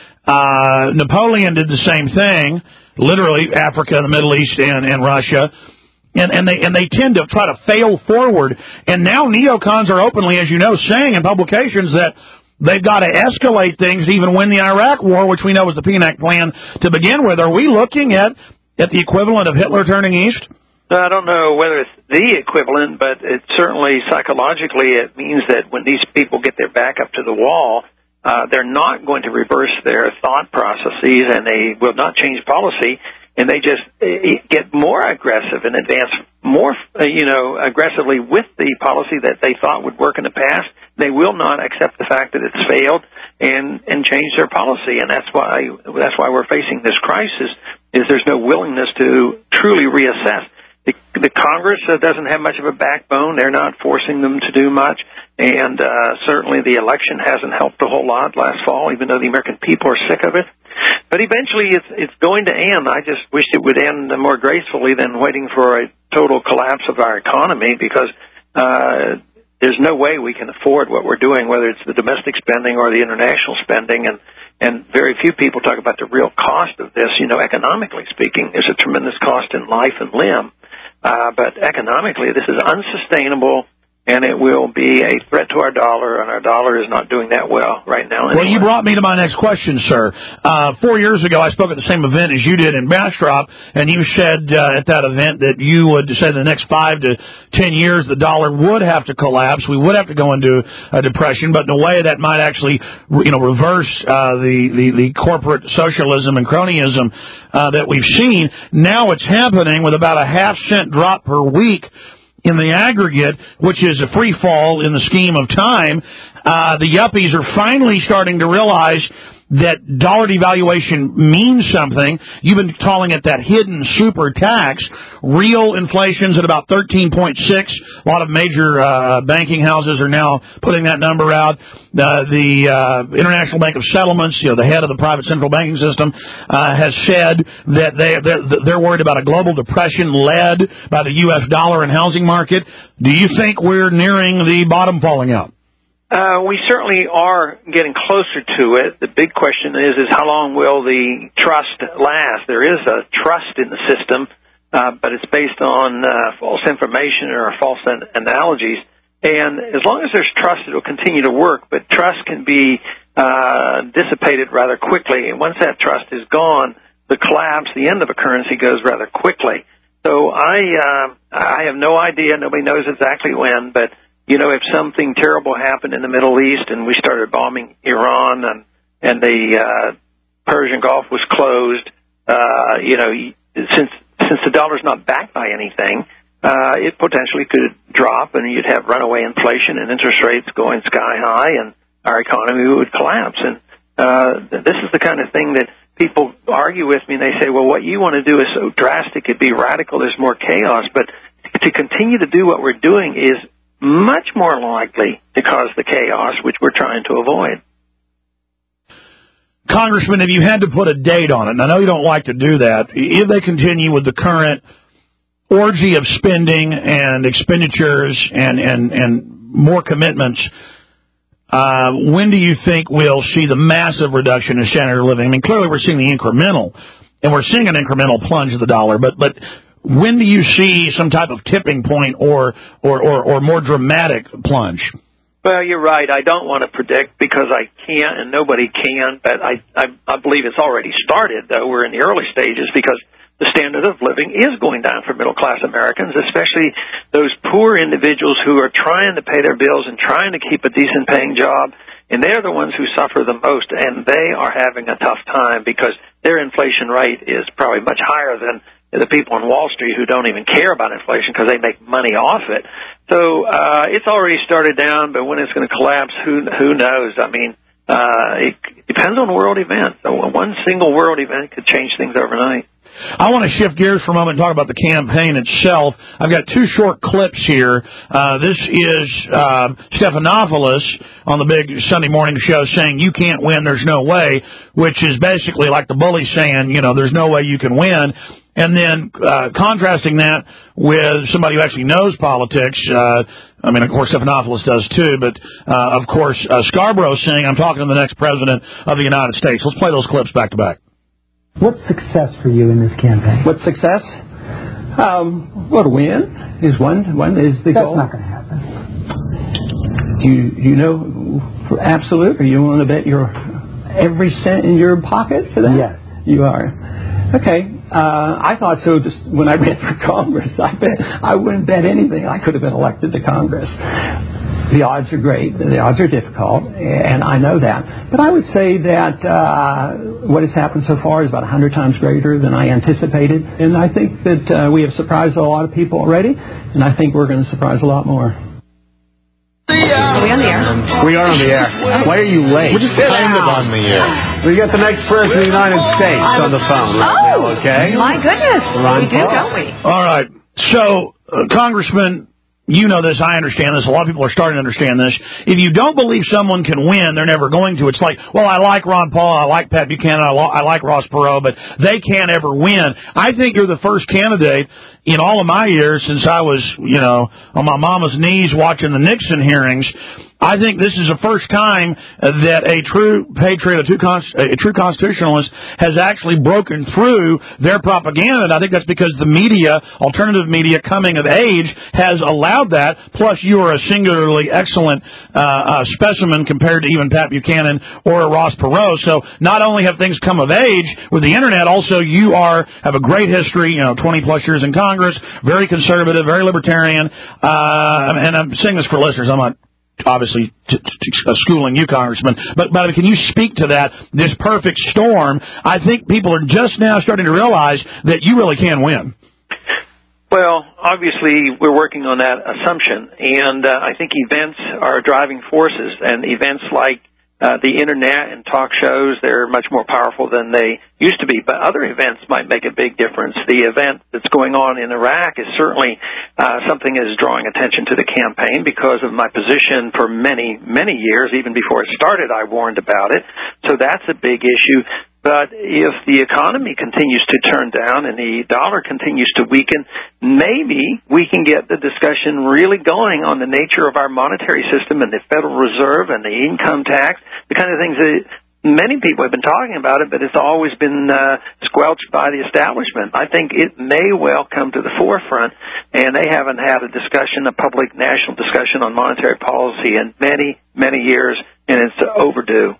Speaker 2: Uh, Napoleon did the same thing, literally Africa, the Middle East, and, and Russia. And, and they and they tend to try to fail forward. And now neocons are openly, as you know, saying in publications that they've got to escalate things to even win the Iraq War, which we know was the P N A C plan to begin with. Are we looking at, at the equivalent of Hitler turning east?
Speaker 3: I don't know whether it's the equivalent, but it certainly psychologically it means that when these people get their back up to the wall, uh, they're not going to reverse their thought processes, and they will not change policy. And they just uh, get more aggressive and advance more, uh, you know, aggressively with the policy that they thought would work in the past. They will not accept the fact that it's failed and and change their policy. And that's why that's why we're facing this crisis. Is there's no willingness to truly reassess. The, the Congress uh, doesn't have much of a backbone. They're not forcing them to do much. And uh, certainly the election hasn't helped a whole lot last fall, even though the American people are sick of it. But eventually it's it's going to end. I just wish it would end more gracefully than waiting for a total collapse of our economy, because uh, there's no way we can afford what we're doing, whether it's the domestic spending or the international spending. And, and very few people talk about the real cost of this. You know, economically speaking, there's a tremendous cost in life and limb. Uh, but economically, this is unsustainable, and it will be a threat to our dollar, and our dollar is not doing that well right now. Anyway.
Speaker 2: Well, you brought me to my next question, sir. Uh, four years ago, I spoke at the same event as you did in Bastrop, and you said uh, at that event that you would say in the next five to ten years the dollar would have to collapse. We would have to go into a depression, but in a way that might actually, you know, reverse uh, the, the, the corporate socialism and cronyism uh, that we've seen. Now it's happening with about a half cent drop per week in the aggregate, which is a free fall in the scheme of time. Uh, the yuppies are finally starting to realize that dollar devaluation means something. You've been calling it that hidden super tax. Real inflation's at about thirteen point six. A lot of major uh, banking houses are now putting that number out. Uh, the uh, International Bank of Settlements, you know, the head of the private central banking system, uh, has said that they, they're, they're worried about a global depression led by the U S dollar and housing market. Do you think we're nearing the bottom falling out?
Speaker 3: Uh, we certainly are getting closer to it. The big question is, is how long will the trust last? There is a trust in the system, uh, but it's based on uh, false information or false an- analogies. And as long as there's trust, it will continue to work. But trust can be uh, dissipated rather quickly. And once that trust is gone, the collapse, the end of a currency goes rather quickly. So I, uh, I have no idea. Nobody knows exactly when, but you know, if something terrible happened in the Middle East and we started bombing Iran and, and the uh, Persian Gulf was closed, uh, you know, since since the dollar's not backed by anything, uh, it potentially could drop and you'd have runaway inflation and interest rates going sky high and our economy would collapse. And uh, this is the kind of thing that people argue with me and they say, well, what you want to do is so drastic, it'd be radical, there's more chaos. But to continue to do what we're doing is much more likely to cause the chaos, which we're trying to avoid.
Speaker 2: Congressman, if you had to put a date on it, and I know you don't like to do that, if they continue with the current orgy of spending and expenditures and, and, and more commitments, uh, when do you think we'll see the massive reduction in standard of living? I mean, clearly we're seeing the incremental, and we're seeing an incremental plunge of the dollar, but but when do you see some type of tipping point or, or, or, or more dramatic plunge?
Speaker 3: Well, you're right. I don't want to predict because I can't and nobody can, but I, I, I believe it's already started, though. We're in the early stages because the standard of living is going down for middle-class Americans, especially those poor individuals who are trying to pay their bills and trying to keep a decent-paying job, and they're the ones who suffer the most, and they are having a tough time because their inflation rate is probably much higher than the people on Wall Street who don't even care about inflation because they make money off it. So uh, it's already started down, but when it's going to collapse, who who knows? I mean, uh, it depends on world events. So one single world event could change things overnight.
Speaker 2: I want to shift gears for a moment and talk about the campaign itself. I've got two short clips here. Uh, this is uh, Stephanopoulos on the big Sunday morning show saying, you can't win, there's no way, which is basically like the bully saying, you know, there's no way you can win. And then uh, contrasting that with somebody who actually knows politics, uh, I mean, of course, Stephanopoulos does too, but, uh, of course, uh, Scarborough saying, I'm talking to the next president of the United States. Let's play those clips back to back.
Speaker 4: What's success for you in this campaign?
Speaker 22: What's success? Um, well, to win is one. One is the
Speaker 4: That's
Speaker 22: goal.
Speaker 4: That's not going to happen.
Speaker 22: Do you, you know for absolute, or you want to bet your every cent in your pocket for that?
Speaker 4: Yes.
Speaker 22: You are. Okay. Uh, I thought so just when I ran for Congress. I bet I wouldn't bet anything I could have been elected to Congress. The odds are great. The odds are difficult, and I know that. But I would say that uh, what has happened so far is about one hundred times greater than I anticipated. And I think that uh, we have surprised a lot of people already, and I think we're going to surprise a lot more.
Speaker 9: Are we on the air?
Speaker 6: We are on the air. Why are you late?
Speaker 9: We're just kind of on
Speaker 6: the air. We got the next president of the United States on the phone right
Speaker 9: oh,
Speaker 6: now, okay?
Speaker 9: My goodness.
Speaker 6: Ron
Speaker 9: we do,
Speaker 6: Paul.
Speaker 9: don't we?
Speaker 2: All right. So, uh, Congressman, you know this, I understand this, a lot of people are starting to understand this. If you don't believe someone can win, they're never going to. It's like, well, I like Ron Paul, I like Pat Buchanan, I, lo- I like Ross Perot, but they can't ever win. I think you're the first candidate in all of my years since I was, you know, on my mama's knees watching the Nixon hearings. I think this is the first time that a true patriot, a true, const- a true constitutionalist, has actually broken through their propaganda. And I think that's because the media, alternative media, coming of age, has allowed that. Plus, you are a singularly excellent uh, uh, specimen compared to even Pat Buchanan or Ross Perot. So not only have things come of age with the internet, also you are have a great history. You know, twenty plus years in Congress, very conservative, very libertarian. Uh, and I'm saying this for listeners. I'm not obviously t- t- uh, schooling you, Congressman, but, but can you speak to that, this perfect storm? I think people are just now starting to realize that you really can win.
Speaker 3: Well, obviously, we're working on that assumption, and uh, I think events are driving forces, and events like uh, the Internet and talk shows, they're much more powerful than they used to be, but other events might make a big difference. The event that's going on in Iraq is certainly uh, something that is drawing attention to the campaign because of my position for many, many years. Even before it started, I warned about it, so that's a big issue. But if the economy continues to turn down and the dollar continues to weaken, maybe we can get the discussion really going on the nature of our monetary system and the Federal Reserve and the income tax, the kind of things that many people have been talking about it, but it's always been uh, squelched by the establishment. I think it may well come to the forefront, and they haven't had a discussion, a public national discussion on monetary policy in many, many years, and it's overdue.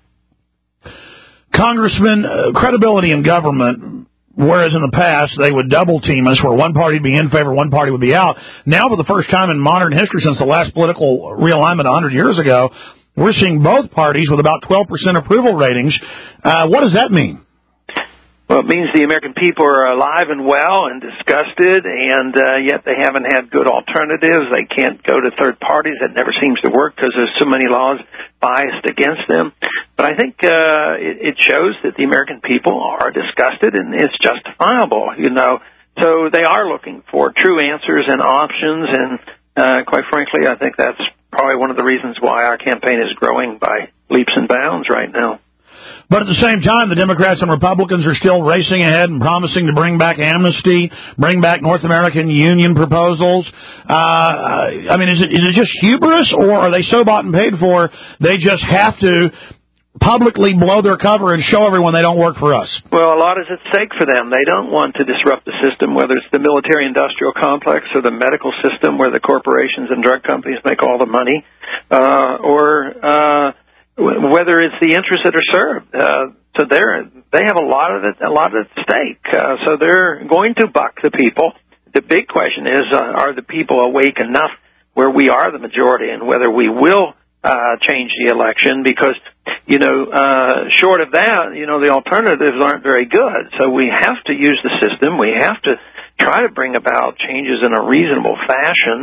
Speaker 2: Congressman, uh, credibility in government, whereas in the past they would double team us where one party would be in favor, one party would be out. Now for the first time in modern history since the last political realignment one hundred years ago, we're seeing both parties with about twelve percent approval ratings. Uh, what does that mean?
Speaker 3: Well, it means the American people are alive and well and disgusted, and uh, yet they haven't had good alternatives. They can't go to third parties. That never seems to work because there's so many laws biased against them. But I think uh, it, it shows that the American people are disgusted, and it's justifiable, you know. So they are looking for true answers and options, and uh, quite frankly, I think that's probably one of the reasons why our campaign is growing by leaps and bounds right now.
Speaker 2: But at the same time, the Democrats and Republicans are still racing ahead and promising to bring back amnesty, bring back North American Union proposals. Uh, I mean, is it is it just hubris, or are they so bought and paid for they just have to publicly blow their cover and show everyone they don't work for us?
Speaker 3: Well, a lot is at stake for them. They don't want to disrupt the system, whether it's the military-industrial complex or the medical system where the corporations and drug companies make all the money, uh, or... Uh, whether it's the interests that are served. Uh, so they're, they have a lot of it, a lot at stake. Uh, so they're going to buck the people. The big question is, uh, are the people awake enough where we are the majority and whether we will uh, change the election? Because, you know, uh, short of that, you know, the alternatives aren't very good. So we have to use the system. We have to try to bring about changes in a reasonable fashion.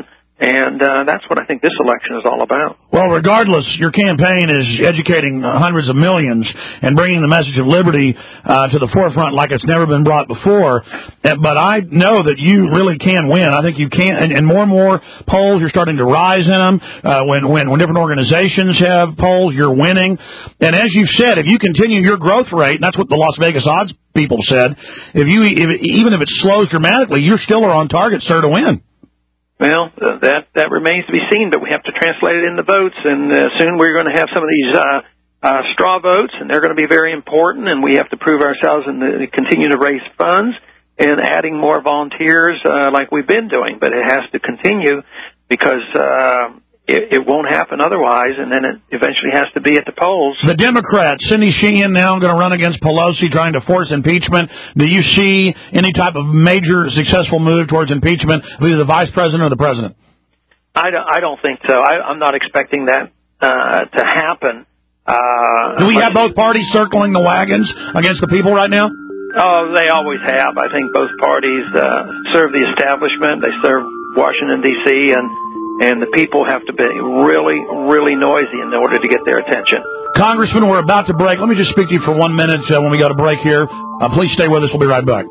Speaker 3: And uh, that's what I think this election is all about.
Speaker 2: Well, regardless, your campaign is educating uh, hundreds of millions and bringing the message of liberty uh, to the forefront like it's never been brought before. Uh, but I know that you really can win. I think you can, and, and more and more polls, you're starting to rise in them. Uh, when, when, when different organizations have polls, you're winning. And as you've said, if you continue your growth rate, and that's what the Las Vegas odds people said, if you if, even if it slows dramatically, you still are on target, sir, to win.
Speaker 3: Well, uh, that that remains to be seen, but we have to translate it into votes, and uh, soon we're going to have some of these uh, uh, straw votes, and they're going to be very important, and we have to prove ourselves and uh, continue to raise funds and adding more volunteers uh, like we've been doing, but it has to continue because uh, it, it won't happen otherwise, and then it eventually has to be at the polls.
Speaker 2: The Democrats, Cindy Sheehan now going to run against Pelosi trying to force impeachment. Do you see any type of major successful move towards impeachment of either the vice president or the president?
Speaker 3: I don't, I don't think so. I, I'm not expecting that uh, to happen. Uh,
Speaker 2: Do we have both parties circling the wagons against the people right now?
Speaker 3: Oh, they always have. I think both parties uh, serve the establishment. They serve Washington, D C, and And the people have to be really, really noisy in order to get their attention.
Speaker 2: Congressman, we're about to break. Let me just speak to you for one minute uh, when we go to break here. Uh, please stay with us. We'll be right back.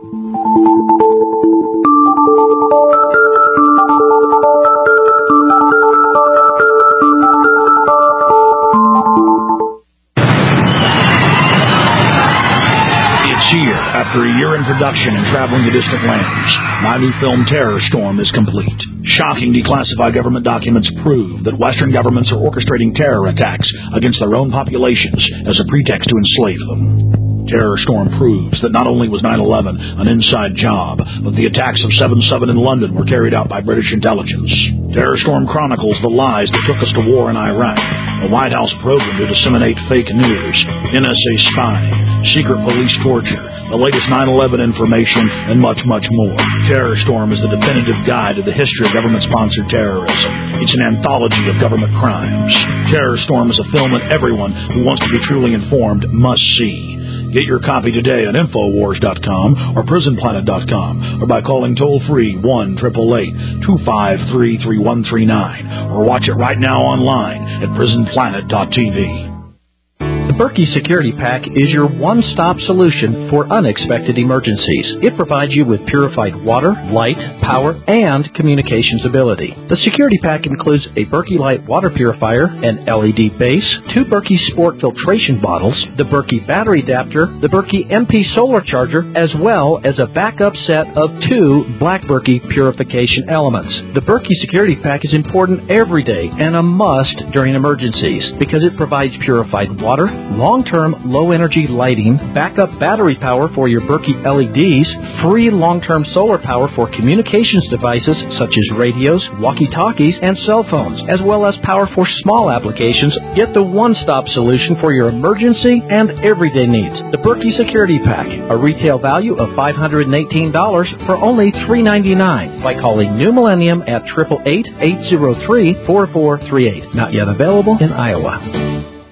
Speaker 2: Here, after a year in production and traveling to distant lands, my new film Terror Storm is complete. Shocking declassified government documents prove that Western governments are orchestrating terror attacks against their own populations as a pretext to enslave them. Terror Storm proves that not only was nine eleven an inside job, but the attacks of seven seven in London were carried out by British intelligence. Terror Storm chronicles the lies that took us to war in Iraq, a White House program to disseminate fake news, N S A spying, secret police torture, the latest nine eleven information, and much, much more. Terror Storm is the definitive guide to the history of government-sponsored terrorism. It's an anthology of government crimes. Terror Storm is a film that everyone who wants to be truly informed must see. Get your copy today at Infowars dot com or Prison Planet dot com or by calling toll-free one eight eight eight, two five three, three one three nine or watch it right now online at Prison Planet dot T V.
Speaker 13: The Berkey Security Pack is your one-stop solution for unexpected emergencies. It provides you with purified water, light, power, and communications ability. The Security Pack includes a Berkey Light water purifier, an L E D base, two Berkey Sport filtration bottles, the Berkey battery adapter, the Berkey M P solar charger, as well as a backup set of two Black Berkey purification elements. The Berkey Security Pack is important every day and a must during emergencies because it provides purified water, long-term low-energy lighting, backup battery power for your Berkey L E Ds, free long-term solar power for communications devices such as radios, walkie-talkies, and cell phones, as well as power for small applications. Get the one-stop solution for your emergency and everyday needs. The Berkey Security Pack, a retail value of five hundred eighteen dollars for only three ninety-nine by calling New Millennium at eight eight eight, eight zero three, four four three eight. Not yet available in Iowa.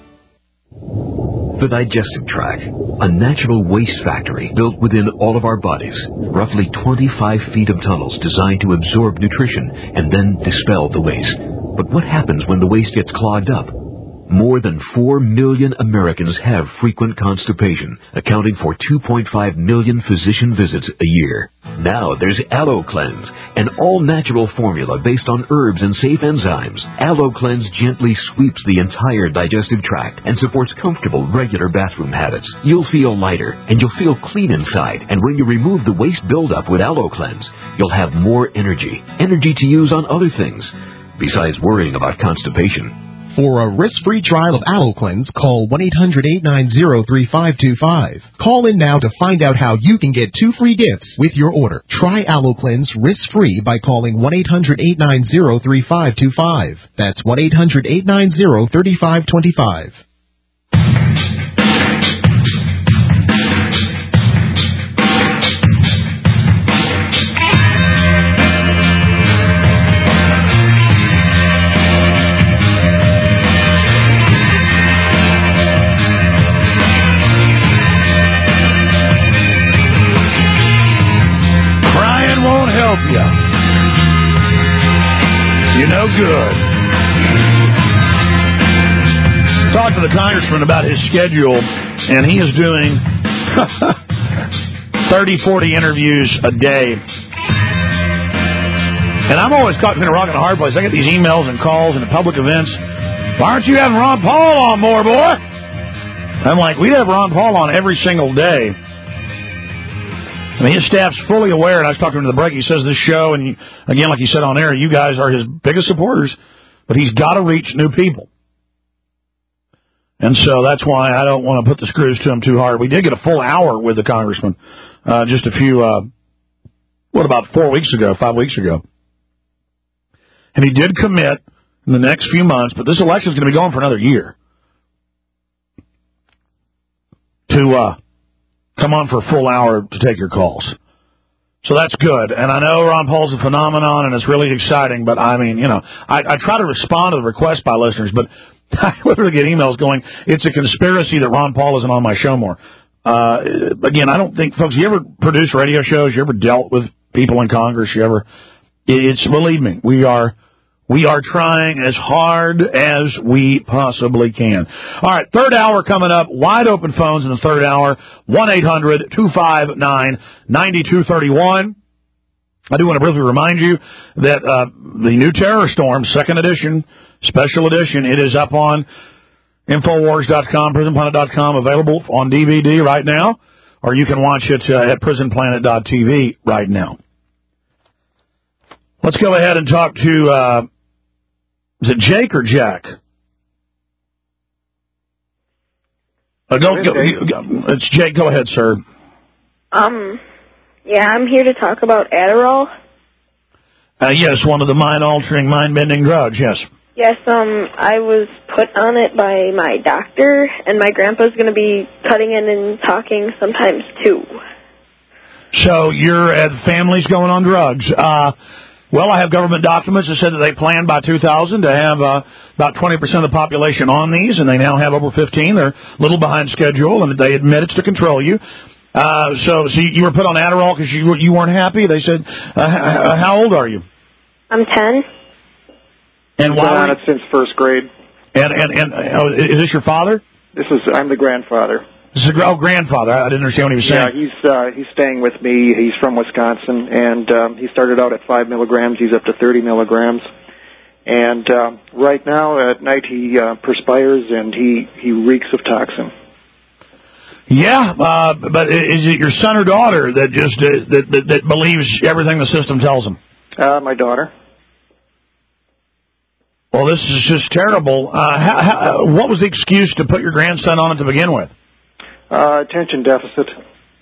Speaker 8: The digestive tract, a natural waste factory built within all of our bodies. Roughly twenty-five feet of tunnels designed to absorb nutrition and then dispel the waste. But what happens when the waste gets clogged up? More than four million Americans have frequent constipation, accounting for two point five million physician visits a year. Now there's AlloCleanse, an all-natural formula based on herbs and safe enzymes. AlloCleanse gently sweeps the entire digestive tract and supports comfortable, regular bathroom habits. You'll feel lighter, and you'll feel clean inside. And when you remove the waste buildup with AlloCleanse, you'll have more energy, energy to use on other things, besides worrying about constipation.
Speaker 10: For a risk-free trial of AlloCleanse, call one eight hundred, eight nine zero, three five two five. Call in now to find out how you can get two free gifts with your order. Try AlloCleanse risk-free by calling one eight hundred, eight nine zero, three five two five. That's one eight hundred, eight nine zero, three five two five.
Speaker 2: You no good. Talked to the congressman about his schedule, and he is doing thirty, forty interviews a day. And I'm always caught between a rock and a hard place. I get these emails and calls and public events. Why aren't you having Ron Paul on more, boy? I'm like, we'd have Ron Paul on every single day. I mean, his staff's fully aware, and I was talking to him in the break. He says this show, and again, like he said on air, you guys are his biggest supporters, but he's got to reach new people. And so that's why I don't want to put the screws to him too hard. We did get a full hour with the congressman uh, just a few, uh, what, about four weeks ago, five weeks ago. And he did commit in the next few months, but this election is going to be going for another year, to uh, come on for a full hour to take your calls. So that's good. And I know Ron Paul's a phenomenon, and it's really exciting, but I mean, you know, I, I try to respond to the requests by listeners, but I literally get emails going, it's a conspiracy that Ron Paul isn't on my show more. Uh, again, I don't think, folks, you ever produce radio shows? You ever dealt with people in Congress? You ever... It's, believe me, we are we are trying as hard as we possibly can. All right, third hour coming up. Wide open phones in the third hour. one eight hundred two five nine nine two three one. I do want to briefly remind you that uh, the new Terror Storm, second edition, special edition, it is up on Infowars dot com, Prison Planet dot com, available on D V D right now, or you can watch it uh, at Prison Planet dot T V right now. Let's go ahead and talk to, uh, is it Jake or Jack? Uh, go, go, go, it's Jake. Go ahead, sir.
Speaker 7: Um, yeah, I'm here to talk about Adderall.
Speaker 2: Uh, yes, one of the mind-altering, mind-bending drugs, yes.
Speaker 7: Yes, um, I was put on it by my doctor, and my grandpa's going to be cutting in and talking sometimes, too.
Speaker 2: So your uh, family's going on drugs. Uh... Well, I have government documents that said that they planned by two thousand to have uh, about twenty percent of the population on these, and they now have over fifteen. They're a little behind schedule, and they admit it's to control you. Uh, so, so you were put on Adderall because you, you weren't happy? They said, uh, how old are you?
Speaker 7: I'm ten.
Speaker 2: And why?
Speaker 11: I've been on it since first grade.
Speaker 2: And, and, and uh, is this your father?
Speaker 11: This is, I'm the grandfather.
Speaker 2: This is a oh, grandfather. I didn't understand what he was saying.
Speaker 11: Yeah, he's uh, he's staying with me. He's from Wisconsin, and um, he started out at five milligrams. He's up to thirty milligrams, and uh, right now at night he uh, perspires and he he reeks of toxin.
Speaker 2: Yeah, uh, but is it your son or daughter that just uh, that, that that believes everything the system tells them?
Speaker 11: Uh, my daughter.
Speaker 2: Well, this is just terrible. Uh, how, how, what was the excuse to put your grandson on it to begin with?
Speaker 11: Uh, attention deficit.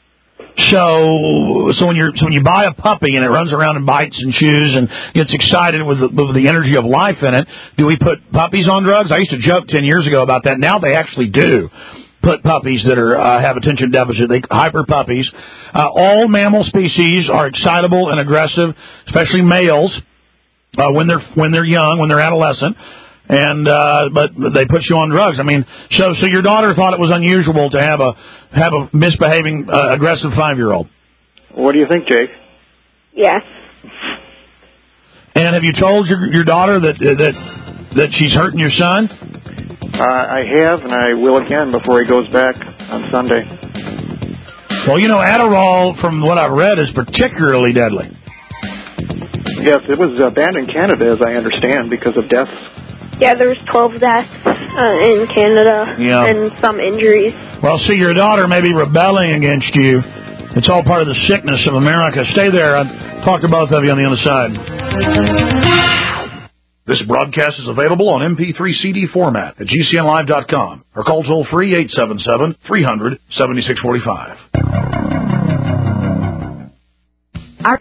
Speaker 2: So, so when you're so when you buy a puppy and it runs around and bites and chews and gets excited with the, with the energy of life in it, do we put puppies on drugs? I used to joke ten years ago about that. Now they actually do put puppies that are uh, have attention deficit. They hyper puppies. Uh, all mammal species are excitable and aggressive, especially males uh, when they're when they're young, when they're adolescent. And uh, but they put you on drugs. I mean, so so your daughter thought it was unusual to have a have a misbehaving, uh, aggressive five-year-old.
Speaker 11: What do you think, Jake?
Speaker 7: Yes.
Speaker 2: And have you told your your daughter that that that she's hurting your son?
Speaker 11: Uh, I have, and I will again before he goes back on Sunday.
Speaker 2: Well, you know, Adderall, from what I've read, is particularly deadly.
Speaker 11: Yes, it was uh, banned in Canada, as I understand, because of deaths.
Speaker 7: Yeah, there was twelve deaths uh, in Canada
Speaker 2: yeah. and
Speaker 7: some injuries.
Speaker 2: Well, see, your daughter may be rebelling against you. It's all part of the sickness of America. Stay there. I'll talk to both of you on the other side. This broadcast is available on M P three C D format at G C N live dot com or call toll free eight seven seven, three hundred, seventy-six forty-five.